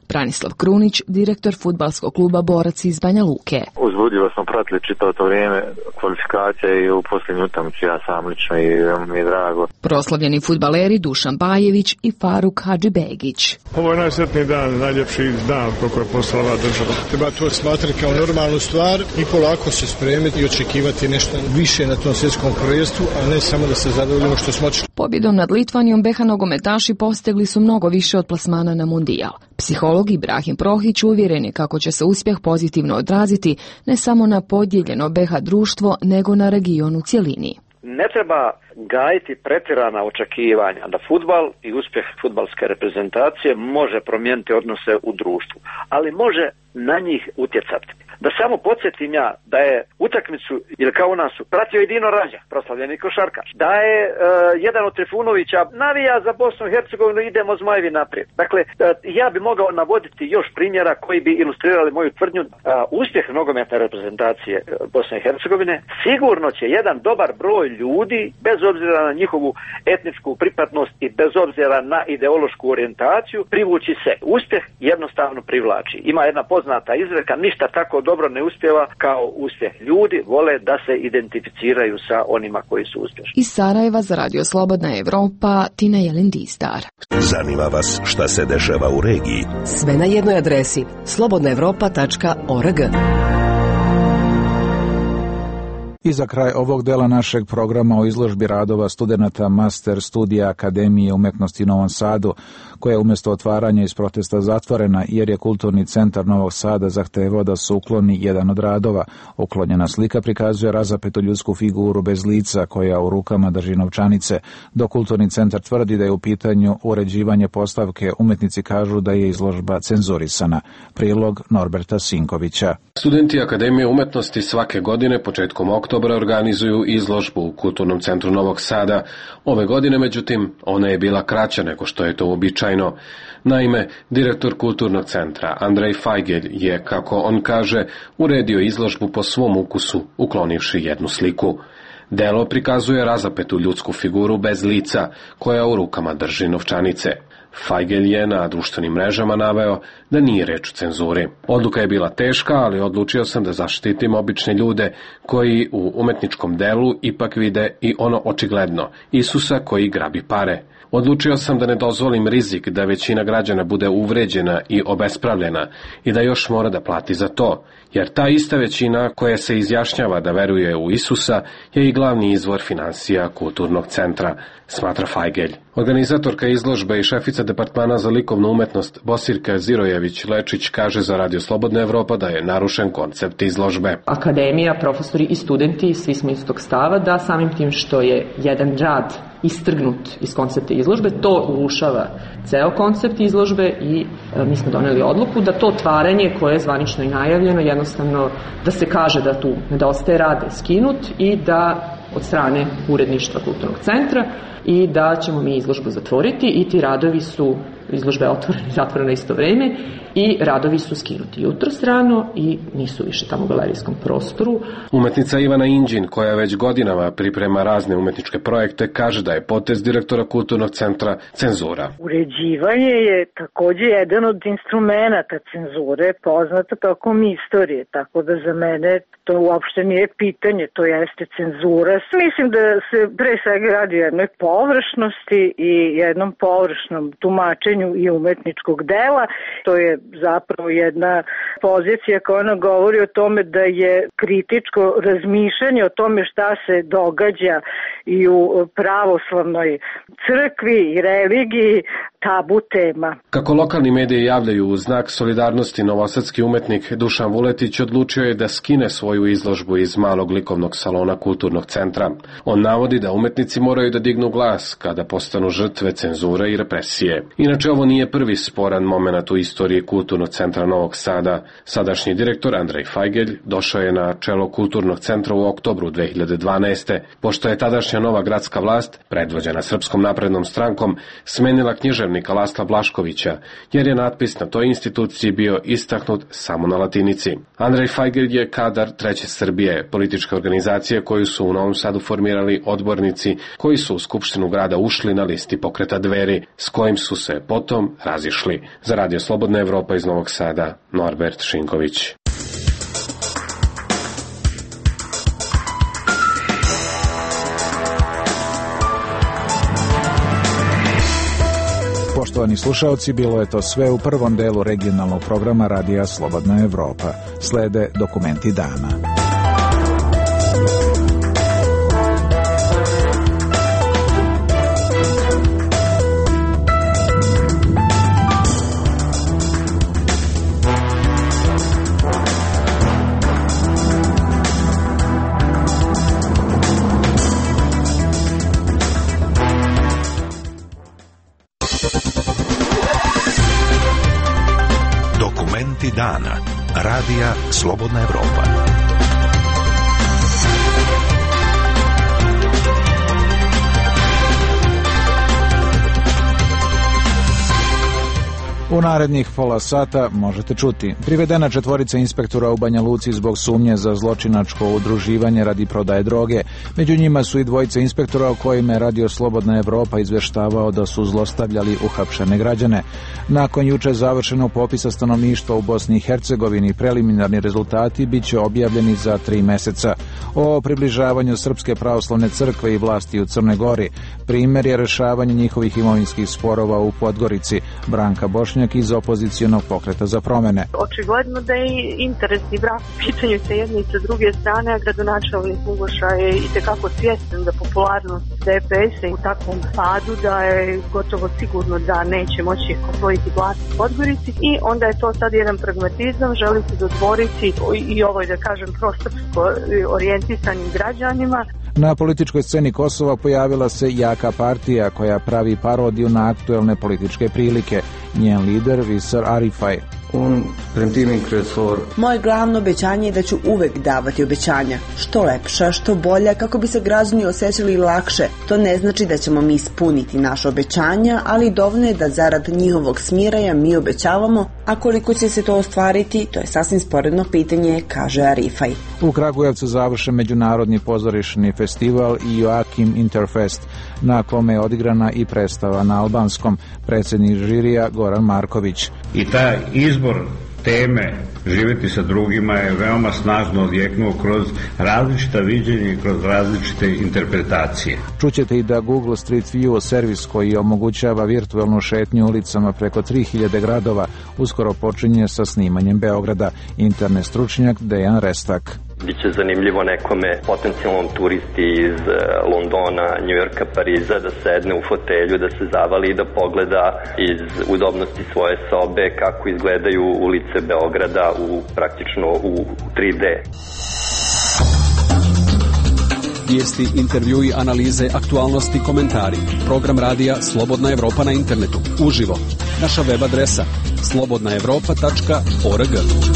Branislav Krunić, direktor fudbalskog kluba Borac iz Banja Luke. Uzbudljivo smo pratili čitavo to vrijeme kvalifikacije i u posljednju utakmicu, ja sam lično, i mi je drago. Proslavljeni fudbaleri Dušan Bajević i Faruk Hadžibegić. Ovo je najsretniji dan, najljepši dan koliko je poslala država. Treba to smatrati kao normalnu stvar i polako se spremiti i očekivati nešto više na tom svjetskom prvenstvu, a ne samo da se zadovoljimo što smo odšli. Pobjedom nad Litvanijom BiH nogometaši postigli su mnogo više od plasmana na mundijal. Psiholog Ibrahim Prohić uvjeren je kako će se uspjeh pozitivno odraziti ne samo na podijeljeno BiH društvo, nego na region u cjelini. Ne treba gajiti pretjerana očekivanja da fudbal i uspjeh fudbalske reprezentacije može promijeniti odnose u društvu, ali može na njih utjecati. Da samo podsjetim ja da je utakmicu, ili kao u nas, pratio i Dino Rađa, proslavljeni košarkaš. Da je jedan od Trifunovića navija za Bosnu i Hercegovinu, idemo zmajevi naprijed. Dakle, ja bi mogao navoditi još primjera koji bi ilustrirali moju tvrdnju. Uspjeh nogometne reprezentacije Bosne i Hercegovine sigurno će jedan dobar broj ljudi, bez obzira na njihovu etničku pripadnost i bez obzira na ideološku orijentaciju, privući se. Uspjeh jednostavno privlači. Ima jedna poznata izreka, ništa tako dobro ne uspjeva kao uspjeh. Ljudi vole da se identificiraju sa onima koji su uspješni. Iz Sarajeva za Radio Slobodna Evropa, Tina Jelendistar. Zanima vas šta se dešava u regiji? Sve na jednoj adresi slobodnaevropa.org. I za kraj ovog dela našeg programa o izložbi radova studenata Master studija Akademije umjetnosti u Novom Sadu, koja je umjesto otvaranja iz protesta zatvorena jer je Kulturni centar Novog Sada zahtevao da se ukloni jedan od radova. Uklonjena slika prikazuje razapetu ljudsku figuru bez lica koja u rukama drži novčanice. Dok Kulturni centar tvrdi da je u pitanju uređivanje postavke, umjetnici kažu da je izložba cenzurisana. Prilog Norberta Sinkovića. Studenti Akademije umjetnosti svake godine početkom oktobra organizuju izložbu u Kulturnom centru Novog Sada. Ove godine, međutim, ona je bila kraća nego što je to uobičajeno. Naime, direktor Kulturnog centra Andrej Fajgelj je, kako on kaže, uredio izložbu po svom ukusu, uklonivši jednu sliku. Delo prikazuje razapetu ljudsku figuru bez lica, koja u rukama drži novčanice. Fajgelj je na društvenim mrežama naveo da nije reč o cenzuri. Odluka je bila teška, ali odlučio sam da zaštitim obične ljude koji u umetničkom delu ipak vide i ono očigledno, Isusa koji grabi pare. Odlučio sam da ne dozvolim rizik da većina građana bude uvređena i obespravljena i da još mora da plati za to, jer ta ista većina koja se izjašnjava da veruje u Isusa je i glavni izvor financija Kulturnog centra, smatra Fajgelj. Organizatorka izložbe i šefica departmana za likovnu umetnost Bosirka Zirojević-Lečić kaže za Radio Slobodna Evropa da je narušen koncept izložbe. Akademija, profesori i studenti, svi smo istog stava da samim tim što je jedan rad istrgnut iz koncepta izložbe, to urušava ceo koncept izložbe i mi smo doneli odluku da to otvaranje koje je zvanično i najavljeno, jednostavno da se kaže da tu nedostaje rad je skinut i da od strane uredništva Kulturnog centra i da ćemo mi izložbu zatvoriti i ti radovi su, izložba je otvorena i zatvorena isto vreme i radovi su skinuti jutros rano i nisu više tamo u galerijskom prostoru. Umetnica Ivana Inđin, koja već godinama priprema razne umetničke projekte, kaže da je potez direktora Kulturnog centra cenzura. Uređivanje je također jedan od instrumenta cenzure poznata tokom istorije, tako da za mene to uopšte nije pitanje, to jeste cenzura. Mislim da se pre svega radi o jednoj površnosti i jednom površnom tumačenju i umetničkog dela. To je zapravo jedna pozicija koja ona govori o tome da je kritičko razmišljanje o tome šta se događa i u pravoslavnoj crkvi i religiji tabu tema. Kako lokalni mediji javljaju, u znak solidarnosti novosadski umetnik Dušan Vuletić odlučio je da skine svoju izložbu iz malog likovnog salona Kulturnog centra. On navodi da umetnici moraju da dignu glas kada postanu žrtve cenzure i represije. Inače, ovo nije prvi sporan moment u istoriji Kulturnog centra Novog Sada. Sadašnji direktor Andrej Fajgelj došao je na čelo Kulturnog centra u oktobru 2012. Pošto je tadašnja nova gradska vlast, predvođena Srpskom naprednom strankom, smenila književnika državnika Lasla Blaškovića, jer je natpis na toj instituciji bio istaknut samo na latinici. Andrej Fajger je kadar Treće Srbije, političke organizacije koju su u Novom Sadu formirali odbornici koji su u Skupštinu grada ušli na listi Pokreta Dveri, s kojim su se potom razišli. Za Radio Slobodna Evropa iz Novog Sada, Norbert Šinković. Poštovani slušaoci, bilo je to sve u prvom delu regionalnog programa Radija Slobodna Evropa. Slede dokumenti dana. Dana. Radija Slobodna Evropa. U narednih pola sata možete čuti: privedena 4 inspektora u Banja Luci zbog sumnje za zločinačko udruživanje radi prodaje droge. Među njima su i 2 inspektora o kojima je Radio Slobodna Evropa izveštavao da su zlostavljali uhapšene građane. Nakon juče završenog popisa stanovništva u Bosni i Hercegovini, preliminarni rezultati biće objavljeni za 3 meseca. O približavanju Srpske pravoslavne crkve i vlasti u Crnoj Gori. Primer je rešavanje njihovih imovinskih sporova u Podgorici. Branka Bošnjak iz opozicionog Pokreta za promene. Očigledno da je interesni brak u pitanju sa jedne i sa druge strane, a gradonačelnik Ugoša je itekako svjestan da popularnost DPS-a u takvom padu da je gotovo sigurno da neće moći osvojiti vlast u Podgorici i onda je to sad jedan pragmatizam, želi se dodvoriti i ovoj, da kažem, prosrpsko orijentisanim građanima. Na političkoj sceni Kosova pojavila se jaka partija koja pravi parodiju na aktuelne političke prilike. Njen lider Visar Arifaj. Moje glavno obećanje je da ću uvek davati obećanja. Što lepša, što bolja, kako bi se građani osjećali lakše. To ne znači da ćemo mi ispuniti naše obećanja, ali dovoljno je da zarad njihovog smiraja mi obećavamo, a koliko će se to ostvariti, to je sasvim sporedno pitanje, kaže Arifaj. U Kragujevcu završen međunarodni pozorišni festival Joakim Interfest, na kome je odigrana i predstava na albanskom. Predsjednik žirija Goran Marković. I taj izbor teme živjeti sa drugima je veoma snažno odjeknuo kroz različita viđenja i kroz različite interpretacije. Čućete i da Google Street View, servis koji omogućava virtualnu šetnju ulicama preko 3000 gradova, uskoro počinje sa snimanjem Beograda. Internet stručnjak Dejan Restak. Biće zanimljivo nekome, potencijalnom turisti iz Londona, Njujorka, Pariza, da sedne u fotelju, da se zavali i da pogleda iz udobnosti svoje sobe kako izgledaju ulice Beograda praktično u 3D. Vijesti, intervjui, analize, aktualnosti, komentari. Program radija Slobodna Evropa na internetu. Uživo. Naša web adresa slobodnaevropa.org.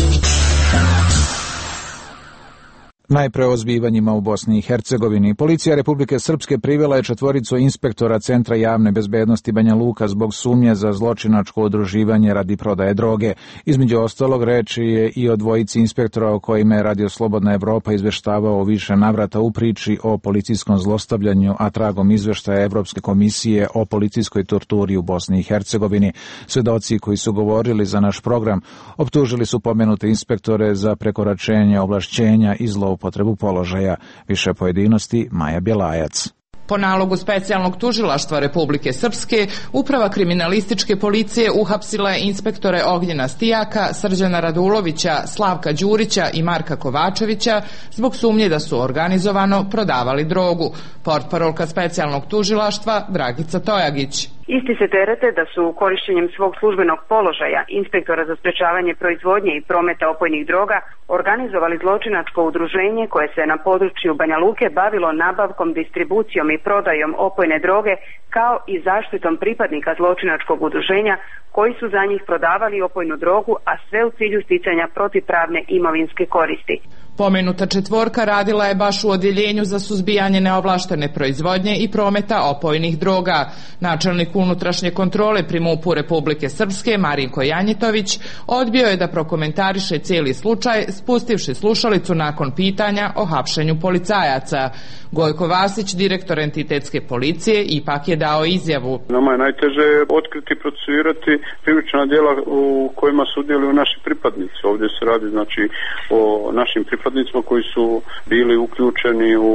Najpre o zbivanjima u Bosni i Hercegovini. Policija Republike Srpske privela je 4 inspektora Centra javne bezbednosti Banja Luka zbog sumnje za zločinačko udruživanje radi prodaje droge. Između ostalog, reči je i o 2 inspektora o kojima je Radio Slobodna Evropa izveštavao više navrata u priči o policijskom zlostavljanju, a tragom izveštaja Evropske komisije o policijskoj torturi u Bosni i Hercegovini. Svedoci koji su govorili za naš program optužili su pomenute inspektore za prekoračenje ovlašćenja i zloupotrebu položaja. Više pojedinosti Maja Bjelajac. Po nalogu specijalnog tužilaštva Republike Srpske, Uprava kriminalističke policije uhapsila je inspektore Ognjena Stijaka, Srđana Radulovića, Slavka Đurića i Marka Kovačevića zbog sumnje da su organizovano prodavali drogu. Portparolka specijalnog tužilaštva Dragica Tojagić. Isti se terete da su korišćenjem svog službenog položaja inspektora za sprečavanje proizvodnje i prometa opojnih droga organizovali zločinačko udruženje koje se na području Banja Luke bavilo nabavkom, distribucijom i prodajom opojne droge kao i zaštitom pripadnika zločinačkog udruženja koji su za njih prodavali opojnu drogu, a sve u cilju sticanja protivpravne imovinske koristi. Pomenuta četvorka radila je baš u odjeljenju za suzbijanje neovlaštene proizvodnje i prometa opojnih droga. Načelnik unutrašnje kontrole pri MUP-u Republike Srpske, Marinko Janjitović, odbio je da prokomentariše cijeli slučaj, spustivši slušalicu nakon pitanja o hapšenju policajaca. Gojko Vasić, direktor entitetske policije, ipak je dao izjavu. Nama je najteže otkriti i procesuirati krivična djela u kojima sudjeluju naši pripadnici. Ovdje se radi znači o našim pripadnicima koji su bili uključeni u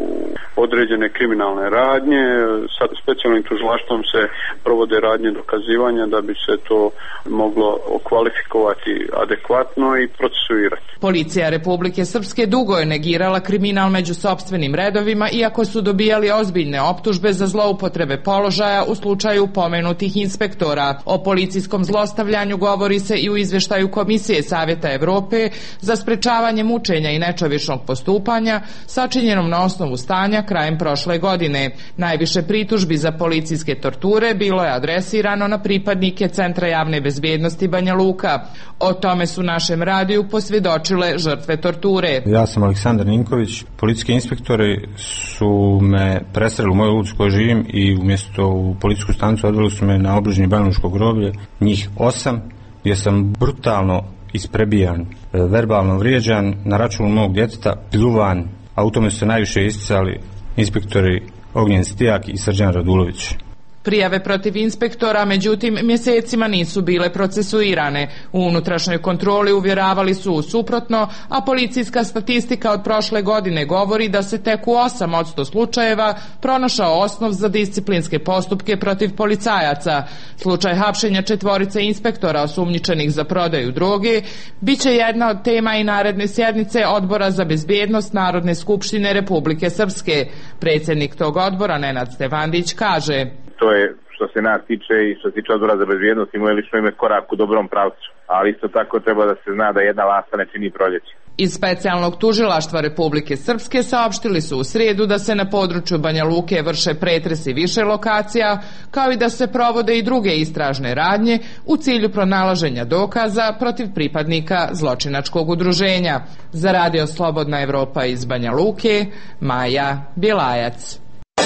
određene kriminalne radnje. Sad specijalnim tužilaštvom se provode radnje dokazivanja da bi se to moglo okvalifikovati adekvatno i procesuirati. Policija Republike Srpske dugo je negirala kriminal među sopstvenim redovima, iako su dobijali ozbiljne optužbe za zloupotrebe položaja u slučaju pomenutih inspektora. O policijskom zlostavljanju govori se i u izvještaju Komisije Savjeta Evrope za sprečavanje mučenja i nečovječnog postupanja, sačinjenom na osnovu stanja krajem prošle godine. Najviše pritužbi za policijske torture bilo je adresirano na pripadnike Centra javne bezbjednosti Banja Luka. O tome su našem radiju posvjedočile žrtve torture. Ja sam Aleksandar Ninković. Policijski inspektori su me presreli u moju ulicu koju živim i umjesto u policijsku stanicu odveli su me na obližnje Banja groblje, njih 8, gdje sam brutalno isprebijan, verbalno vrijeđan na račun mog djeteta, pljuvan, a u tome su se najviše isticali inspektori Ognjen Stijak i Srđan Radulović. Prijave protiv inspektora, međutim, mjesecima nisu bile procesuirane. U unutrašnjoj kontroli uvjeravali su u suprotno, a policijska statistika od prošle godine govori da se tek u 8% slučajeva pronašao osnov za disciplinske postupke protiv policajaca. Slučaj hapšenja 4 inspektora osumnjičenih za prodaju droge biće jedna od tema i naredne sjednice Odbora za bezbjednost Narodne skupštine Republike Srpske. Predsjednik tog odbora, Nenad Stevandić, kaže: To je što se nas tiče i što se tiče Odbora za bezbjednost i moje lično ime korak u dobrom pravcu, ali isto tako treba da se zna da jedna lasta ne čini proljeće. Iz specijalnog tužilaštva Republike Srpske saopštili su u srijedu da se na području Banja Luke vrše pretresi više lokacija, kao i da se provode i druge istražne radnje u cilju pronalaženja dokaza protiv pripadnika zločinačkog udruženja. Za Radio Slobodna Evropa iz Banja Luke, Maja Bjelajac.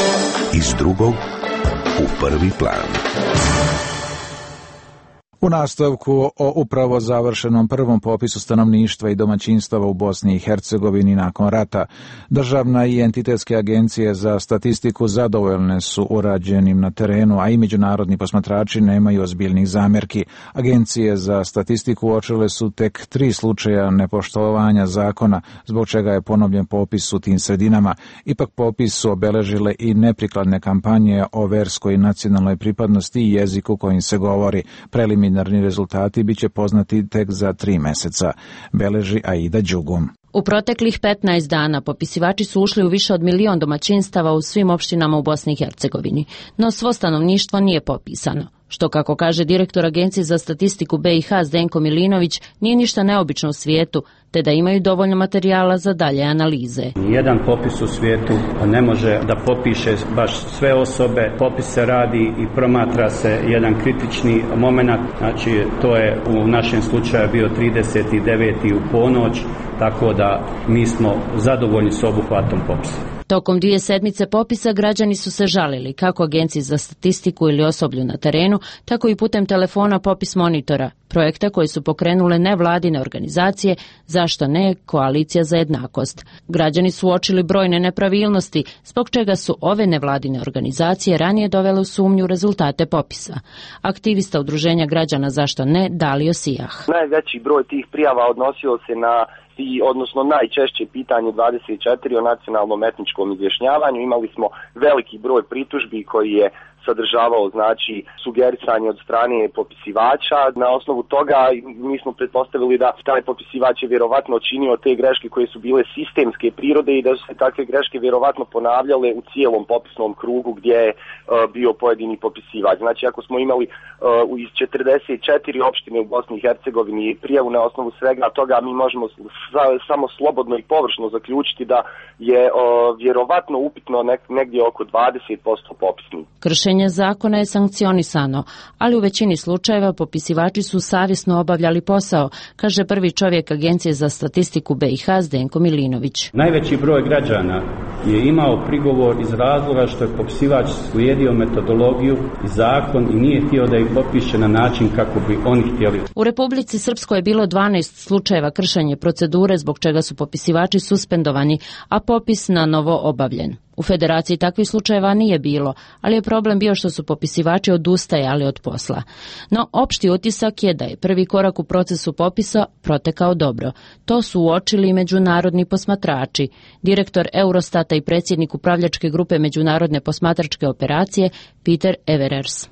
Iz drugog u prvi plan. U nastavku o upravo završenom prvom popisu stanovništva i domaćinstava u Bosni i Hercegovini nakon rata, državna i entitetske agencije za statistiku zadovoljne su urađenim na terenu, a i međunarodni posmatrači nemaju ozbiljnih zamjerki. Agencije za statistiku uočile su tek 3 slučaja nepoštovanja zakona, zbog čega je ponovljen popis u tim sredinama. Ipak popis su obeležile i neprikladne kampanje o verskoj i nacionalnoj pripadnosti i jeziku kojim se govori. Preliminarni rezultati biće poznati tek za 3 mjeseca, beleži Aida Đugum. U proteklih 15 dana popisivači su ušli u više od 1 milion domaćinstava u svim opštinama u Bosni i Hercegovini, no svo stanovništvo nije popisano. Što, kako kaže direktor Agencije za statistiku BiH Zdenko Milinović, nije ništa neobično u svijetu, te da imaju dovoljno materijala za dalje analize. Jedan popis u svijetu ne može da popiše baš sve osobe. Popis se radi i promatra se jedan kritični moment, znači to je u našem slučaju bio 39. u ponoć, tako da mi smo zadovoljni s obuhvatom popisa. Tokom 2 sedmice popisa građani su se žalili kako Agenciji za statistiku ili osoblju na terenu, tako i putem telefona Popis Monitora, projekta koji su pokrenule nevladine organizacije, zašto ne Koalicija za jednakost. Građani su uočili brojne nepravilnosti, zbog čega su ove nevladine organizacije ranije dovele u sumnju rezultate popisa. Aktivista udruženja građana Zašto ne, Dalio Sijah. Najveći broj tih prijava odnosio se na odnosno najčešće pitanje 24 o nacionalnom etničkom izjašnjavanju. Imali smo veliki broj pritužbi koji je sadržavao znači sugerisanje od strane popisivača. Na osnovu toga mi smo pretpostavili da taj popisivač je vjerovatno činio te greške koje su bile sistemske prirode i da su se takve greške vjerovatno ponavljale u cijelom popisnom krugu gdje je bio pojedini popisivač. Znači ako smo imali iz 44 opštine u Bosni i Hercegovini prijavu na osnovu svega toga, mi možemo samo slobodno i površno zaključiti da je vjerovatno upitno negdje oko 20% popisnika. Kršenje kršenje zakona je sankcionisano, ali u većini slučajeva popisivači su savjesno obavljali posao, kaže prvi čovjek Agencije za statistiku BiH Zdenko Milinović. Najveći broj građana je imao prigovor iz razloga što je popisivač slijedio metodologiju i zakon i nije htio da ih popiše na način kako bi oni htjeli. U Republici Srpskoj je bilo 12 slučajeva kršenja procedure zbog čega su popisivači suspendovani, a popis na novo obavljen. U Federaciji takvih slučajeva nije bilo, ali je problem bio što su popisivači odustajali od posla. No, opšti utisak je da je prvi korak u procesu popisa protekao dobro. To su uočili i međunarodni posmatrači. Direktor Eurostata i predsjednik upravljačke grupe međunarodne posmatračke operacije Peter Everers.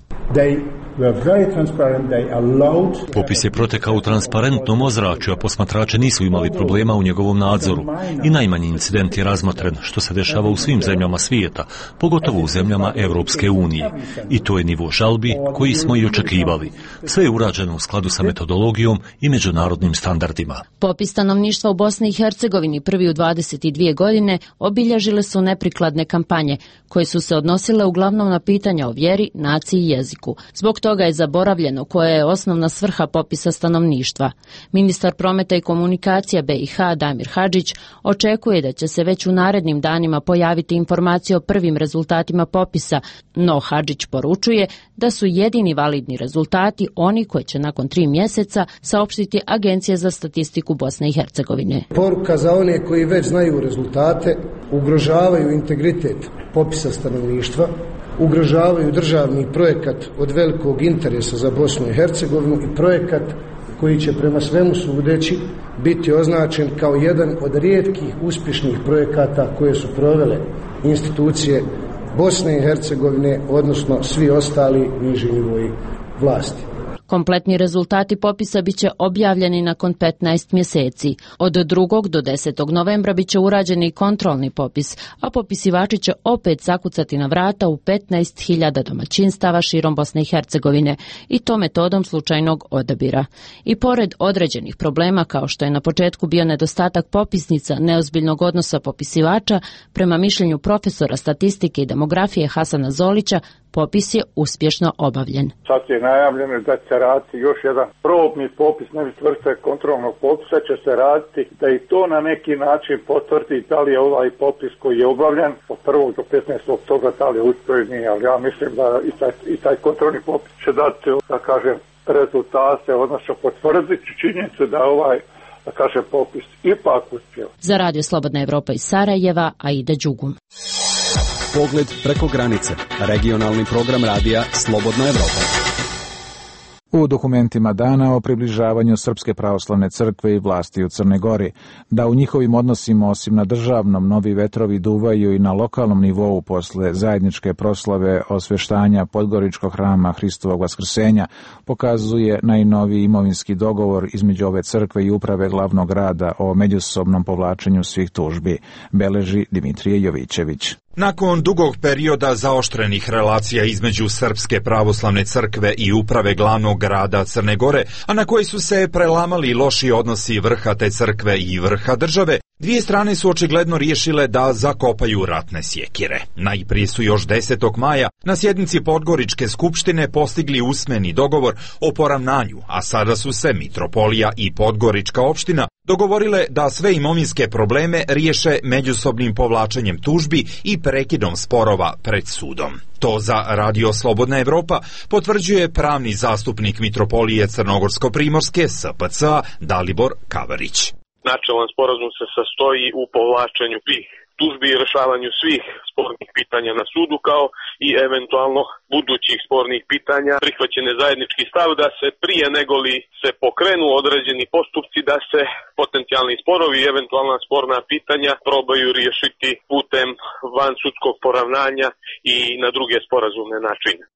Popis je protekao u transparentnom ozračju, a posmatrači nisu imali problema u njegovom nadzoru. I najmanji incident je razmotren, što se dešava u svim zemljama svijeta, pogotovo u zemljama Europske unije. I to je nivo žalbi koji smo i očekivali. Sve je urađeno u skladu sa metodologijom i međunarodnim standardima. Popis stanovništva u Bosni i Hercegovini prvi u 22 godine obilježile su neprikladne kampanje, koje su se odnosile uglavnom na pitanja o vjeri, naciji i jeziku. Zbog toga je zaboravljeno koja je osnovna svrha popisa stanovništva. Ministar prometa i komunikacija BiH Damir Hadžić očekuje da će se već u narednim danima pojaviti informacije o prvim rezultatima popisa, no Hadžić poručuje da su jedini validni rezultati oni koji će nakon 3 mjeseca saopštiti Agencija za statistiku Bosne i Hercegovine. Poruka za one koji već znaju rezultate, ugrožavaju integritet popisa stanovništva, ugrožavaju državni projekat od velikog interesa za Bosnu i Hercegovinu i projekat koji će prema svemu sudeći biti označen kao jedan od rijetkih uspješnih projekata koje su provele institucije Bosne i Hercegovine, odnosno svi ostali niži nivoi vlasti. Kompletni rezultati popisa biće objavljeni nakon 15 mjeseci. Od 2. do 10. novembra biće urađeni kontrolni popis, a popisivači će opet zakucati na vrata u 15.000 domaćinstava širom Bosne i Hercegovine, i to metodom slučajnog odabira. I pored određenih problema, kao što je na početku bio nedostatak popisnica, neozbiljnog odnosa popisivača, prema mišljenju profesora statistike i demografije Hasana Zolića, popis je uspješno obavljen. Sad je najavljeno da će raditi još jedan probni popis, ne vrste kontrolnog popisa će se raditi, da i to na neki način potvrdi da li je ovaj popis koji je obavljen od 1. do 15. oktobra, da li je uspješni, ali ja mislim da i taj kontrolni popis će dati, da kažem, rezultate, odnosno potvrditi činjenicu da ovaj, da kažem, popis ipak uspio. Za Radio Slobodna Evropa iz Sarajeva, Aida Đugum. Pogled preko granice. Regionalni program radija Slobodna Evropa. U dokumentima dana o približavanju Srpske pravoslavne crkve i vlasti u Crnoj Gori, da u njihovim odnosima osim na državnom novi vetrovi duvaju i na lokalnom nivou posle zajedničke proslave osveštanja Podgoričkog hrama Hristovog vaskrsenja, pokazuje najnoviji imovinski dogovor između ove crkve i uprave glavnog grada o međusobnom povlačenju svih tužbi, beleži Dimitrije Jovićević. Nakon dugog perioda zaoštrenih relacija između Srpske pravoslavne crkve i uprave glavnog grada Crne Gore, a na koji su se prelamali loši odnosi vrha te crkve i vrha države, dvije strane su očigledno riješile da zakopaju ratne sjekire. Najprije su još 10. maja na sjednici Podgoričke skupštine postigli usmeni dogovor o poravnanju, a sada su se Mitropolija i Podgorička opština dogovorile da sve imovinske probleme riješe međusobnim povlačenjem tužbi i prekidom sporova pred sudom. To za Radio Slobodna Evropa potvrđuje pravni zastupnik Mitropolije Crnogorsko-Primorske SPCA Dalibor Kavarić. Načelan sporazum se sastoji u povlačenju tih tužbi i rješavanju svih spornih pitanja na sudu, kao i eventualno budućih spornih pitanja. Prihvaćen je zajednički stav da se prije nego li se pokrenu određeni postupci, da se potencijalni sporovi i eventualna sporna pitanja probaju riješiti putem vansudskog poravnanja i na druge sporazumne načine.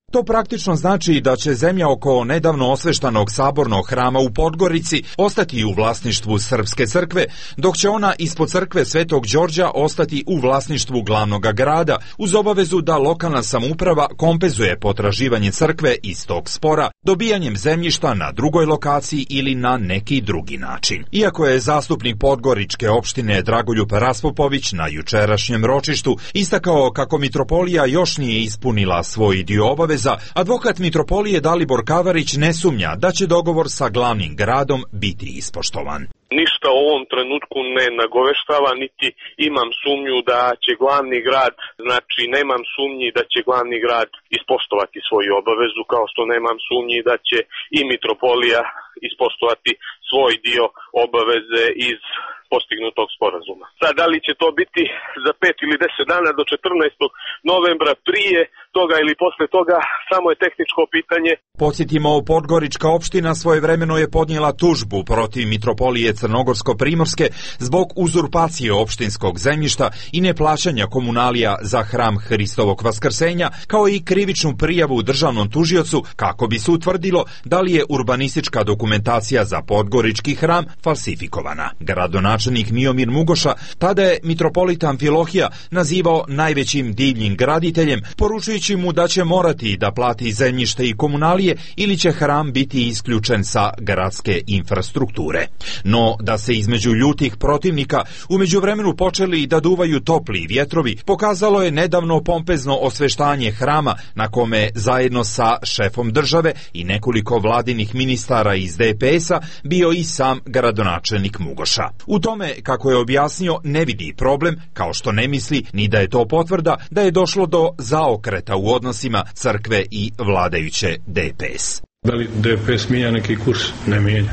To praktično znači da će zemlja oko nedavno osveštanog sabornog hrama u Podgorici ostati u vlasništvu Srpske crkve, dok će ona ispod crkve Svetog Đorđa ostati u vlasništvu glavnog grada, uz obavezu da lokalna samouprava kompenzuje potraživanje crkve iz tog spora dobijanjem zemljišta na drugoj lokaciji ili na neki drugi način. Iako je zastupnik Podgoričke opštine Dragoljub Raspopović na jučerašnjem ročištu istakao kako mitropolija još nije ispunila svoj dio obaveza, advokat mitropolije Dalibor Kavarić ne sumnja da će dogovor sa glavnim gradom biti ispoštovan. Ništa u ovom trenutku ne nagoveštava, niti imam sumnju da će glavni grad, znači nemam sumnji da će glavni grad ispoštovati svoju obavezu, kao što nemam sumnji da će i mitropolija ispoštovati svoj dio obaveze iz postignutog sporazuma. Sad, da li će to biti za 5 ili 10 dana do 14. novembra, prije toga ili posle toga, samo je tehničko pitanje. Podsjetimo, Podgorička opština svojevremeno je podnijela tužbu protiv mitropolije Crnogorsko-Primorske zbog uzurpacije opštinskog zemljišta i neplaćanja komunalija za hram Hristovog Vaskrsenja, kao i krivičnu prijavu državnom tužiocu kako bi se utvrdilo da li je urbanistička dokumentacija za Podgorički hram falsifikovana. Gradonačelnik Miomir Mugoša tada je mitropolita Amfilohija nazivao najvećim divljim graditeljem, poručujući mu da će morati da plati zemljište i komunalije ili će hram biti isključen sa gradske infrastrukture. No, da se između ljutih protivnika u međuvremenu počeli da duvaju topli vjetrovi, pokazalo je nedavno pompezno osveštanje hrama na kome zajedno sa šefom države i nekoliko vladinih ministara iz DPS-a bio i sam gradonačelnik Mugoša. U tome, kako je objasnio, ne vidi problem, kao što ne misli ni da je to potvrda da je došlo do zaokreta u odnosima crkve i vladajuće DPS. Da li DPS mijenja neki kurs? Ne mijenja.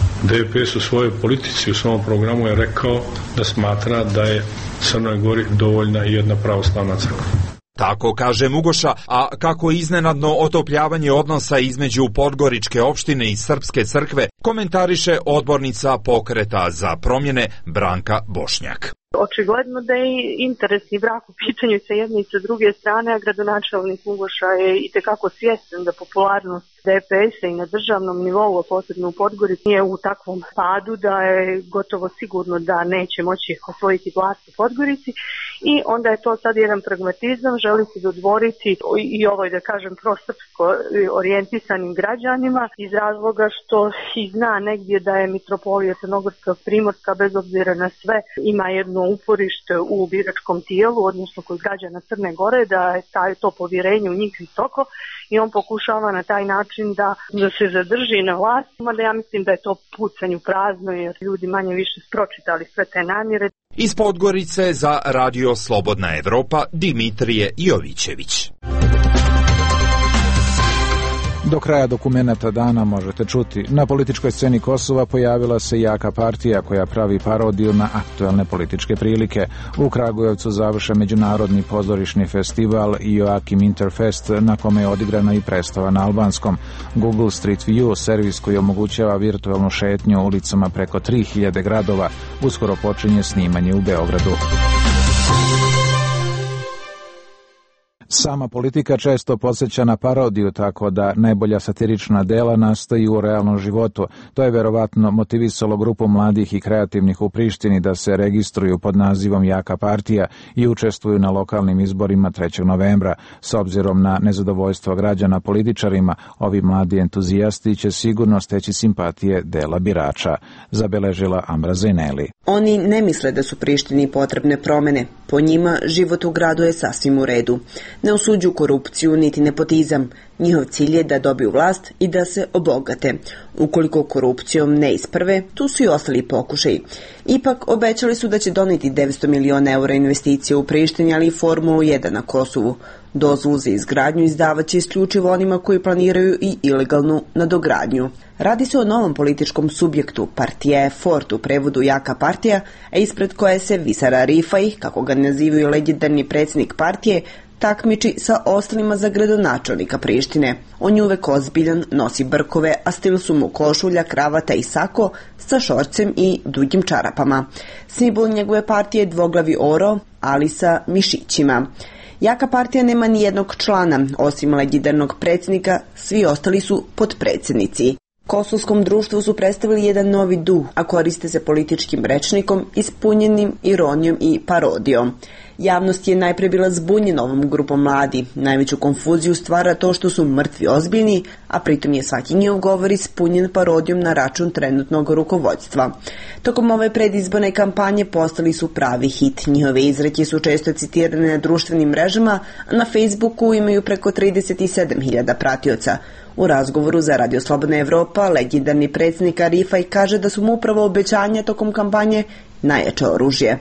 DPS u svojoj politici, u svom programu je rekao da smatra da je Crnoj Gori dovoljna i jedna pravoslavna crkva. Tako kaže Mugoša, a kako iznenadno otopljavanje odnosa između Podgoričke opštine i Srpske crkve komentariše odbornica Pokreta za promjene Branka Bošnjak. Očigledno da je interesni brak u pitanju sa jedne i sa druge strane, a gradonačelnik Mugoša je itekako svjestan da popularnost DPS-a i na državnom nivou, posebno u Podgorici, je u takvom padu da je gotovo sigurno da neće moći osvojiti vlast u Podgorici i onda je to sad jedan pragmatizam, želi se dodvoriti i ovoj, da kažem, prosrpsko orijentisanim građanima iz razloga što i zna negdje da je mitropolija Crnogorska Primorska, bez obzira na sve, ima jedno uporište u biračkom tijelu, odnosno kod građana Crne Gore, da je to povjerenje u njih visoko i on pokušava na taj način da se zadrži na vlasti, mada ja mislim da je to pucanj u prazno jer ljudi manje više pročitali sve te namjere. Iz Podgorice za Radio Slobodna Evropa Dimitrije Jovićević. Do kraja dokumenata dana možete čuti: na političkoj sceni Kosova pojavila se jaka partija koja pravi parodiju na aktuelne političke prilike. U Kragujevcu završen međunarodni pozorišni festival Joakim Interfest, na kome je odigrana i predstava na albanskom. Google Street View, servis koji omogućava virtualnu šetnju ulicama preko 3000 gradova, uskoro počinje snimanje u Beogradu. Sama politika često podsjeća na parodiju, tako da najbolja satirična dela nastaju u realnom životu. To je verovatno motivisalo grupu mladih i kreativnih u Prištini da se registruju pod nazivom Jaka partija i učestvuju na lokalnim izborima 3. novembra. S obzirom na nezadovoljstvo građana političarima, ovi mladi entuzijasti će sigurno steći simpatije dela birača, zabeležila Ambra Zejneli. Oni ne misle da su Prištini potrebne promene. Po njima život u gradu je sasvim u redu. Ne osuđuju korupciju niti nepotizam. Njihov cilj je da dobiju vlast i da se obogate. Ukoliko korupcijom ne isprve, tu su i ostali pokušaji. Ipak obećali su da će doneti 900 miliona eura investicije u Prištini, ali i Formulu 1 na Kosovu. Dozvolu za izgradnju izdavaće isključivo onima koji planiraju i ilegalnu nadogradnju. Radi se o novom političkom subjektu, partija je Fort, u prevodu Jaka partija, a ispred koje se Visara Rifaj, kako ga nazivaju legendarni predsjednik partije, takmiči sa ostalima za gradonačelnika Prištine. On je uvek ozbiljan, nosi brkove, a stil su mu košulja, kravata i sako sa šorcem i dugim čarapama. Simbol njegove partije je dvoglavi oro, ali sa mišićima. Jaka partija nema ni jednog člana, osim legendarnog predsjednika, svi ostali su potpredsjednici. Kosovskom društvu su predstavili jedan novi duh, a koriste se političkim rečnikom, ispunjenim ironijom i parodijom. Javnost je najprije bila zbunjena ovom grupom mladi. Najveću konfuziju stvara to što su mrtvi ozbiljni, a pritom je svaki njihov govor ispunjen parodijom na račun trenutnog rukovodstva. Tokom ove predizborne kampanje postali su pravi hit. Njihove izreke su često citirane na društvenim mrežama, a na Facebooku imaju preko 37.000 pratioca. U razgovoru za Radio Slobodna Evropa, legendarni predsjednik Arifaj kaže da su mu upravo obećanja tokom kampanje najjače oružje.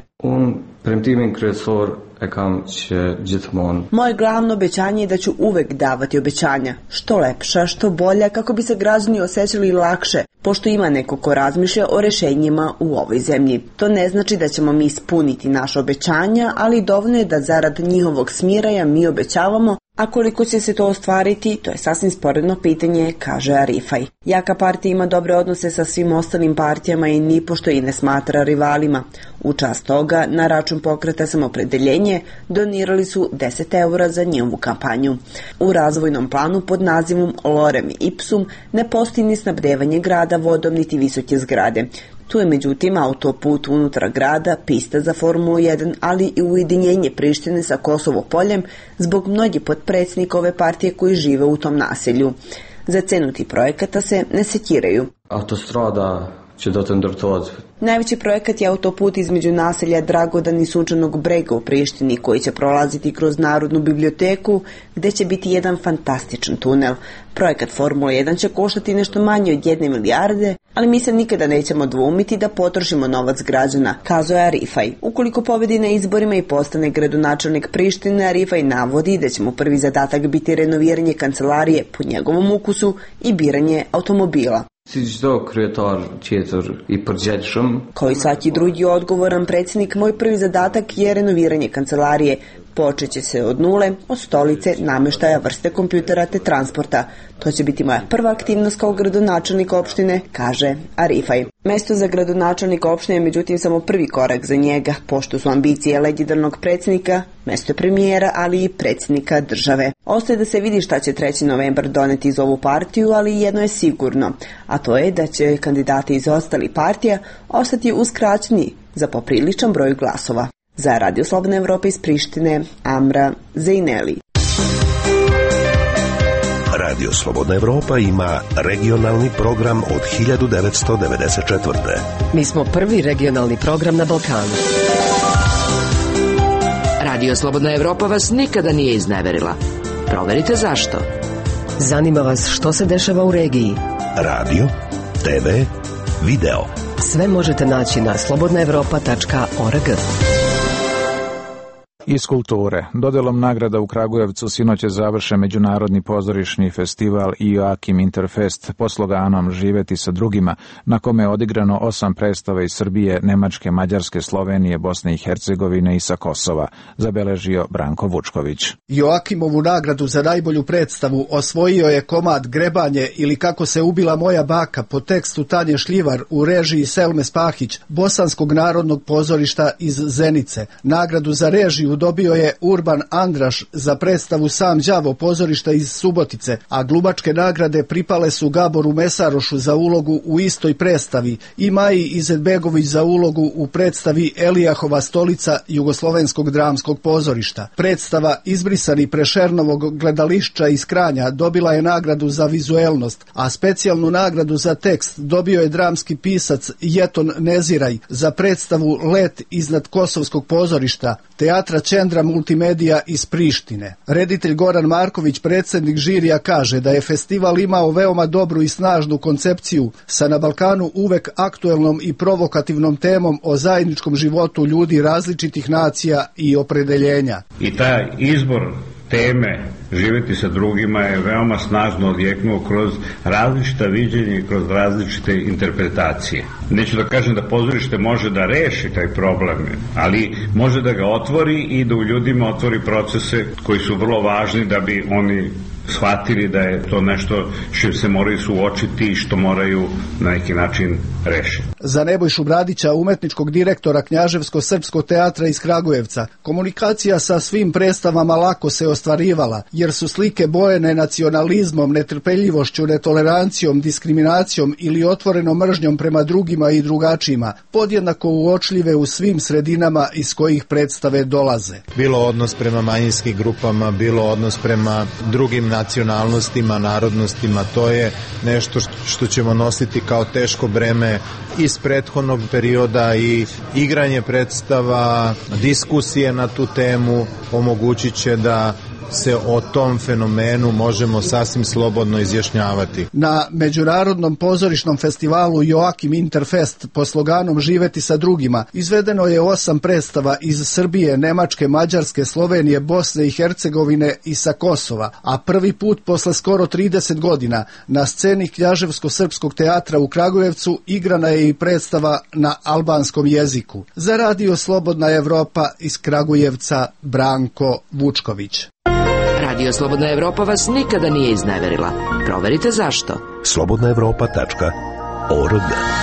Moje glavno obećanje je da ću uvek davati obećanja, što lepša, što bolja, kako bi se građani osjećali lakše, pošto ima neko ko razmišlja o rešenjima u ovoj zemlji. To ne znači da ćemo mi ispuniti naše obećanja, ali dovoljno je da zarad njihovog smiraja mi obećavamo, a koliko će se to ostvariti, to je sasvim sporedno pitanje, kaže Arifaj. Jaka partija ima dobre odnose sa svim ostalim partijama i nipošto i ne smatra rivalima. U čast toga, na račun Pokreta Samoopredjeljenje donirali su 10 eura za njihovu kampanju. U razvojnom planu pod nazivom Lorem Ipsum ne postoji ni snabdevanje grada vodom niti visoke zgrade. Tu je međutim autoput unutar grada, pista za Formulu 1, ali i ujedinjenje Prištine sa Kosovo poljem zbog mnogih potpredsjednika ove partije koji žive u tom naselju. Za cenu tih projekata se ne sekiraju. Autostrada će doći. Najveći projekat je autoput između naselja Dragodan i Sunčanog Brega u Prištini, koji će prolaziti kroz Narodnu biblioteku, gde će biti jedan fantastičan tunel. Projekat Formula 1 će koštati nešto manje od 1 milijarde, ali mi se nikada nećemo dvoumiti da potrošimo novac građana, kazao je Arifaj. Ukoliko pobedi na izborima i postane gradonačelnik Prištine, Arifaj navodi da će mu prvi zadatak biti renoviranje kancelarije po njegovom ukusu i biranje automobila. Kao i svaki drugi odgovoran predsjednik, moj prvi zadatak je renoviranje kancelarije. Počet će se od nule, od stolice, namještaja, vrste kompjutera te transporta. To će biti moja prva aktivnost kao gradonačelnik opštine, kaže Arifaj. Mesto za gradonačelnika opštine je međutim samo prvi korak za njega, pošto su ambicije legendarnog predsjednika, mesto je premijera, ali i predsjednika države. Ostaje da se vidi šta će 3. novembar doneti iz ovu partiju, ali jedno je sigurno, a to je da će kandidati iz ostalih partija ostati uskraćeni za popriličan broj glasova. Za Radio Slobodna Evropa iz Prištine, Amra Zejneli. Radio Slobodna Evropa ima regionalni program od 1994. Mi smo prvi regionalni program na Balkanu. Radio Slobodna Evropa vas nikada nije izneverila. Proverite zašto. Zanima vas što se dešava u regiji. Radio, TV, video. Sve možete naći na slobodnaevropa.org. Iz kulture. Dodelom nagrada u Kragujevcu sinoć je završen međunarodni pozorišni festival Joakim Interfest pod sloganom Živeti sa drugima, na kome je odigrano 8 predstava iz Srbije, Nemačke, Mađarske, Slovenije, Bosne i Hercegovine i sa Kosova, zabeležio Branko Vučković. Joakimovu nagradu za najbolju predstavu osvojio je komad Grebanje ili Kako se ubila moja baka po tekstu Tanje Šljivar u režiji Selme Spahić, Bosanskog narodnog pozorišta iz Zenice. Nagradu za režiju dobio je Urban Andraš za predstavu Sam đavo pozorišta iz Subotice, a glumačke nagrade pripale su Gaboru Mesarošu za ulogu u istoj predstavi i Maji Izetbegović za ulogu u predstavi Elijahova stolica Jugoslovenskog dramskog pozorišta. Predstava Izbrisani Prešernovog gledališća iz Kranja dobila je nagradu za vizuelnost, a specijalnu nagradu za tekst dobio je dramski pisac Jeton Neziraj za predstavu Let iznad Kosovskog pozorišta Teatra Čendra Multimedija iz Prištine. Reditelj Goran Marković, predsjednik žirija, kaže da je festival imao veoma dobru i snažnu koncepciju sa na Balkanu uvek aktuelnom i provokativnom temom o zajedničkom životu ljudi različitih nacija i opredeljenja. I taj izbor teme živjeti sa drugima je veoma snažno odjeknuo kroz različita viđenja i kroz različite interpretacije. Neću da kažem da pozorište može da reši taj problem, ali može da ga otvori i da u ljudima otvori procese koji su vrlo važni da bi oni shvatili da je to nešto što se moraju suočiti i što moraju na neki način rešiti. Za Nebojšu Bradića, umetničkog direktora Knjaževsko-srpskog teatra iz Kragujevca, komunikacija sa svim predstavama lako se ostvarivala, jer su slike bojene nacionalizmom, netrpeljivošću, netolerancijom, diskriminacijom ili otvorenom mržnjom prema drugima i drugačijima, podjednako uočljive u svim sredinama iz kojih predstave dolaze. Bilo odnos prema manjinskim grupama, bilo odnos prema drugim nacionalnostima, narodnostima, to je nešto što ćemo nositi kao teško breme iz prethodnog perioda i igranje predstava, diskusije na tu temu omogućit će da se o tom fenomenu možemo sasvim slobodno izjašnjavati. Na Međunarodnom pozorišnom festivalu Joakim Interfest pod sloganom Živeti sa drugima izvedeno je 8 predstava iz Srbije, Nemačke, Mađarske, Slovenije, Bosne i Hercegovine i sa Kosova, a prvi put posle skoro 30 godina na sceni Knjaževsko-srpskog teatra u Kragujevcu igrana je i predstava na albanskom jeziku. Za Radio Slobodna Evropa iz Kragujevca Branko Vučković. Radio Slobodna Evropa vas nikada nije izneverila. Proverite zašto. slobodnaevropa.org.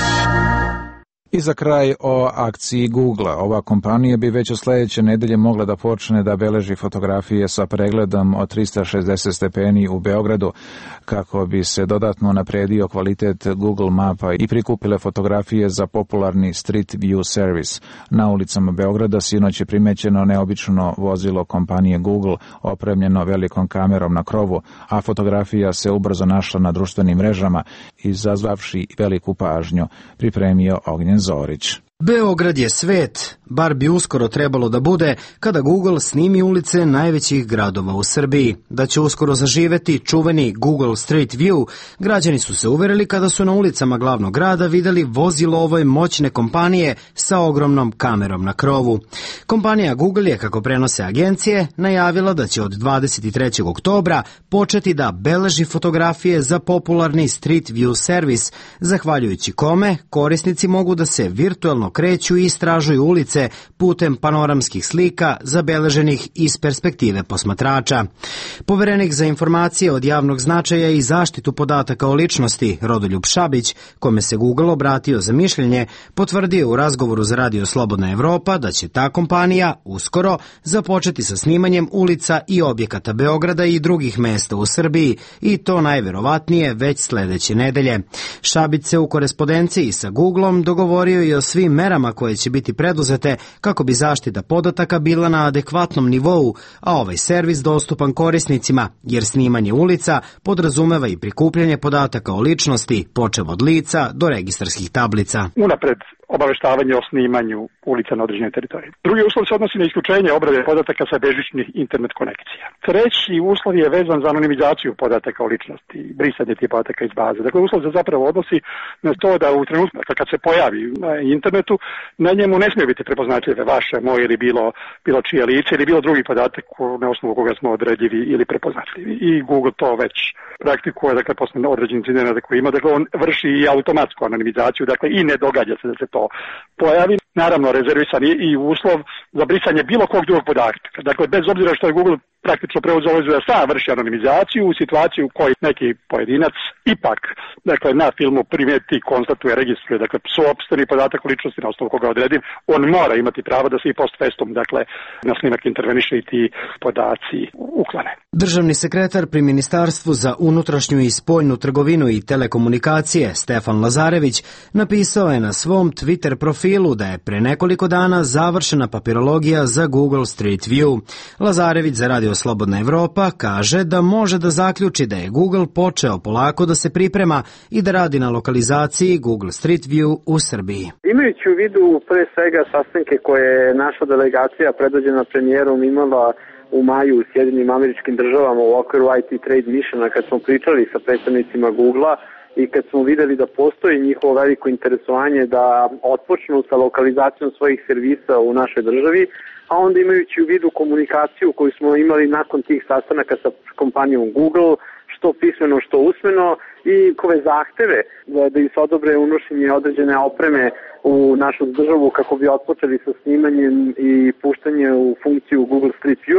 I za kraj o akciji Google. Ova kompanija bi već od sljedeće nedelje mogla da počne da beleži fotografije sa pregledom od 360 stepeni u Beogradu kako bi se dodatno napredio kvalitet Google mapa i prikupile fotografije za popularni Street View servis. Na ulicama Beograda sinoć je primećeno neobično vozilo kompanije Google opremljeno velikom kamerom na krovu, a fotografija se ubrzo našla na društvenim mrežama, izazvavši veliku pažnju, pripremio Ognjen Zorić. Beograd je svet, bar bi uskoro trebalo da bude kada Google snimi ulice najvećih gradova u Srbiji. Da će uskoro zaživeti čuveni Google Street View, građani su se uverili kada su na ulicama glavnog grada videli vozilo ove moćne kompanije sa ogromnom kamerom na krovu. Kompanija Google je, kako prenose agencije, najavila da će od 23. oktobra početi da beleži fotografije za popularni Street View servis, zahvaljujući kome korisnici mogu da se virtualno kreću i istražuju ulice putem panoramskih slika zabeleženih iz perspektive posmatrača. Poverenik za informacije od javnog značaja i zaštitu podataka o ličnosti Rodoljub Šabić, kome se Google obratio za mišljenje, potvrdio u razgovoru za Radio Slobodna Evropa da će ta kompanija uskoro započeti sa snimanjem ulica i objekata Beograda i drugih mesta u Srbiji, i to najverovatnije već sledeće nedelje. Šabić se u korespondenciji sa Googleom dogovorio i o svim merama koje će biti preduzete kako bi zaštita podataka bila na adekvatnom nivou, a ovaj servis dostupan korisnicima, jer snimanje ulica podrazumeva i prikupljanje podataka o ličnosti, počev od lica do registarskih tablica. Unapred obaveštavanje o snimanju ulica na određenoj teritoriji. Drugi uslov se odnosi na isključenje obrade podataka sa bežičnih internet konekcija. Treći uslov je vezan za anonimizaciju podataka o ličnosti, brisanje tih podataka iz baze. Dakle, uslov se zapravo odnosi na to da u trenutku kad se pojavi na internetu, na njemu ne smije biti prepoznatljive vaše, moje ili bilo čije lice ili bilo drugi podatak na osnovu koga smo odredivi ili prepoznatljivi. I Google to već praktikuje, dakle, posle određenih incidenata koji ima, dakle, on vrši i automatsku anonimizaciju, dakle, i ne događa se da se to pojavi. Naravno, rezervisan je i uslov za brisanje bilo kog drugog podatka. Dakle, bez obzira što je Google praktično preuzeo obavezu da sam vrši anonimizaciju u situaciji u kojoj neki pojedinac ipak, dakle, na filmu primeti, konstatuje, registruje, dakle, sopstveni podatak o ličnosti na osnovu koga odredim, on mora imati pravo da se i post festum, dakle, na snimak interveniše i ti podaci uklane. Državni sekretar pri Ministarstvu za unutrašnju i spoljnu trgovinu i telekomunikacije Stefan Lazarević napisao je na svom Twitter profilu da je pre nekoliko dana završena papirologija za Google Street View. Lazarević za Radio Slobodna Evropa kaže da može da zaključi da je Google počeo polako da se priprema i da radi na lokalizaciji Google Street View u Srbiji. Imajući u vidu pre svega sastanke koje je naša delegacija predvođena premijerom imala u maju u Sjedinim Američkim Državama u okviru IT Trade Missiona, kad smo pričali sa predstavnicima Googlea i kad smo videli da postoji njihovo veliko interesovanje da otpočnu sa lokalizacijom svojih servisa u našoj državi, a onda imajući u vidu komunikaciju koju smo imali nakon tih sastanaka sa kompanijom Google, što pismeno, što usmeno, i kove zahteve da im se odobre unošenje određene opreme u našu državu kako bi otpočeli sa snimanjem i puštanje u funkciju Google Street View-a,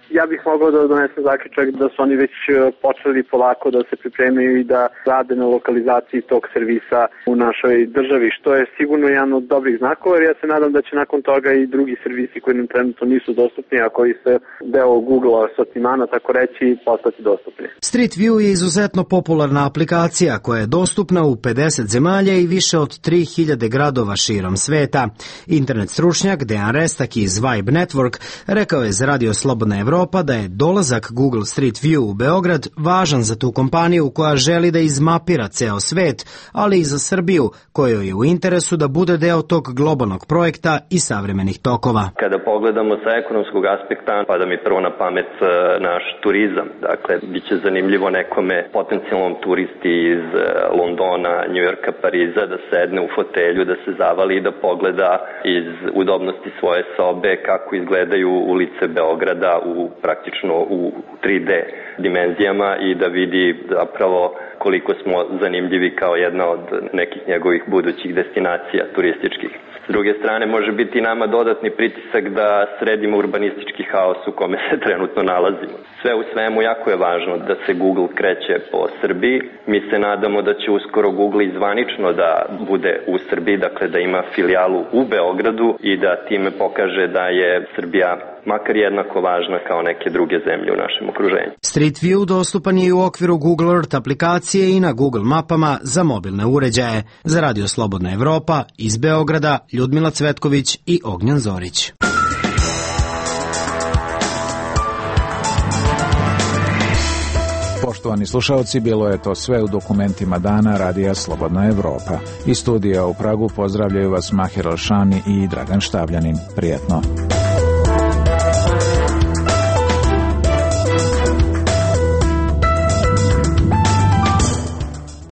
ja bih mogao da donesem zaključak da su oni već počeli polako da se pripremaju i da rade na lokalizaciji tog servisa u našoj državi, što je sigurno jedan od dobrih znakova, jer ja se nadam da će nakon toga i drugi servisi koji nam trenutno nisu dostupni, a koji se deo Google asortimana, tako reći, postati dostupni. Street View je izuzetno popularna aplikacija koja je dostupna u 50 zemalja i više od 3000 gradova širom sveta. Internet stručnjak Dejan Restak iz Vibe Network rekao je za Radio Slobodna Evropa da je dolazak Google Street View u Beograd važan za tu kompaniju koja želi da izmapira ceo svet, ali i za Srbiju, kojoj je u interesu da bude deo tog globalnog projekta i savremenih tokova. Kada pogledamo sa ekonomskog aspekta, pada mi prvo na pamet naš turizam. Dakle, bit će zanimljivo nekome potencijalnom turisti iz Londona, Njujorka, Pariza da sedne u fotelju, da se zavali i da pogleda iz udobnosti svoje sobe kako izgledaju ulice Beograda praktično u 3D dimenzijama i da vidi zapravo koliko smo zanimljivi kao jedna od nekih njegovih budućih destinacija turističkih. S druge strane, može biti nama dodatni pritisak da sredimo urbanistički haos u kome se trenutno nalazimo. Sve u svemu jako je važno da se Google kreće po Srbiji. Mi se nadamo da će uskoro Google izvanično da bude u Srbiji, dakle da ima filijalu u Beogradu i da time pokaže da je Srbija makar jednako važna kao neke druge zemlje u našem okruženju. Street View dostupan je i u okviru Google Earth aplikacije i na Google mapama za mobilne uređaje. Za Radio Slobodna Evropa iz Beograda Ljudmila Cvetković i Ognjan Zorić. Poštovani slušalci, bilo je to sve u dokumentima dana Radija Slobodna Evropa. Iz studija u Pragu pozdravljaju vas Mahir Alšani i Dragan Štavljanin. Prijetno.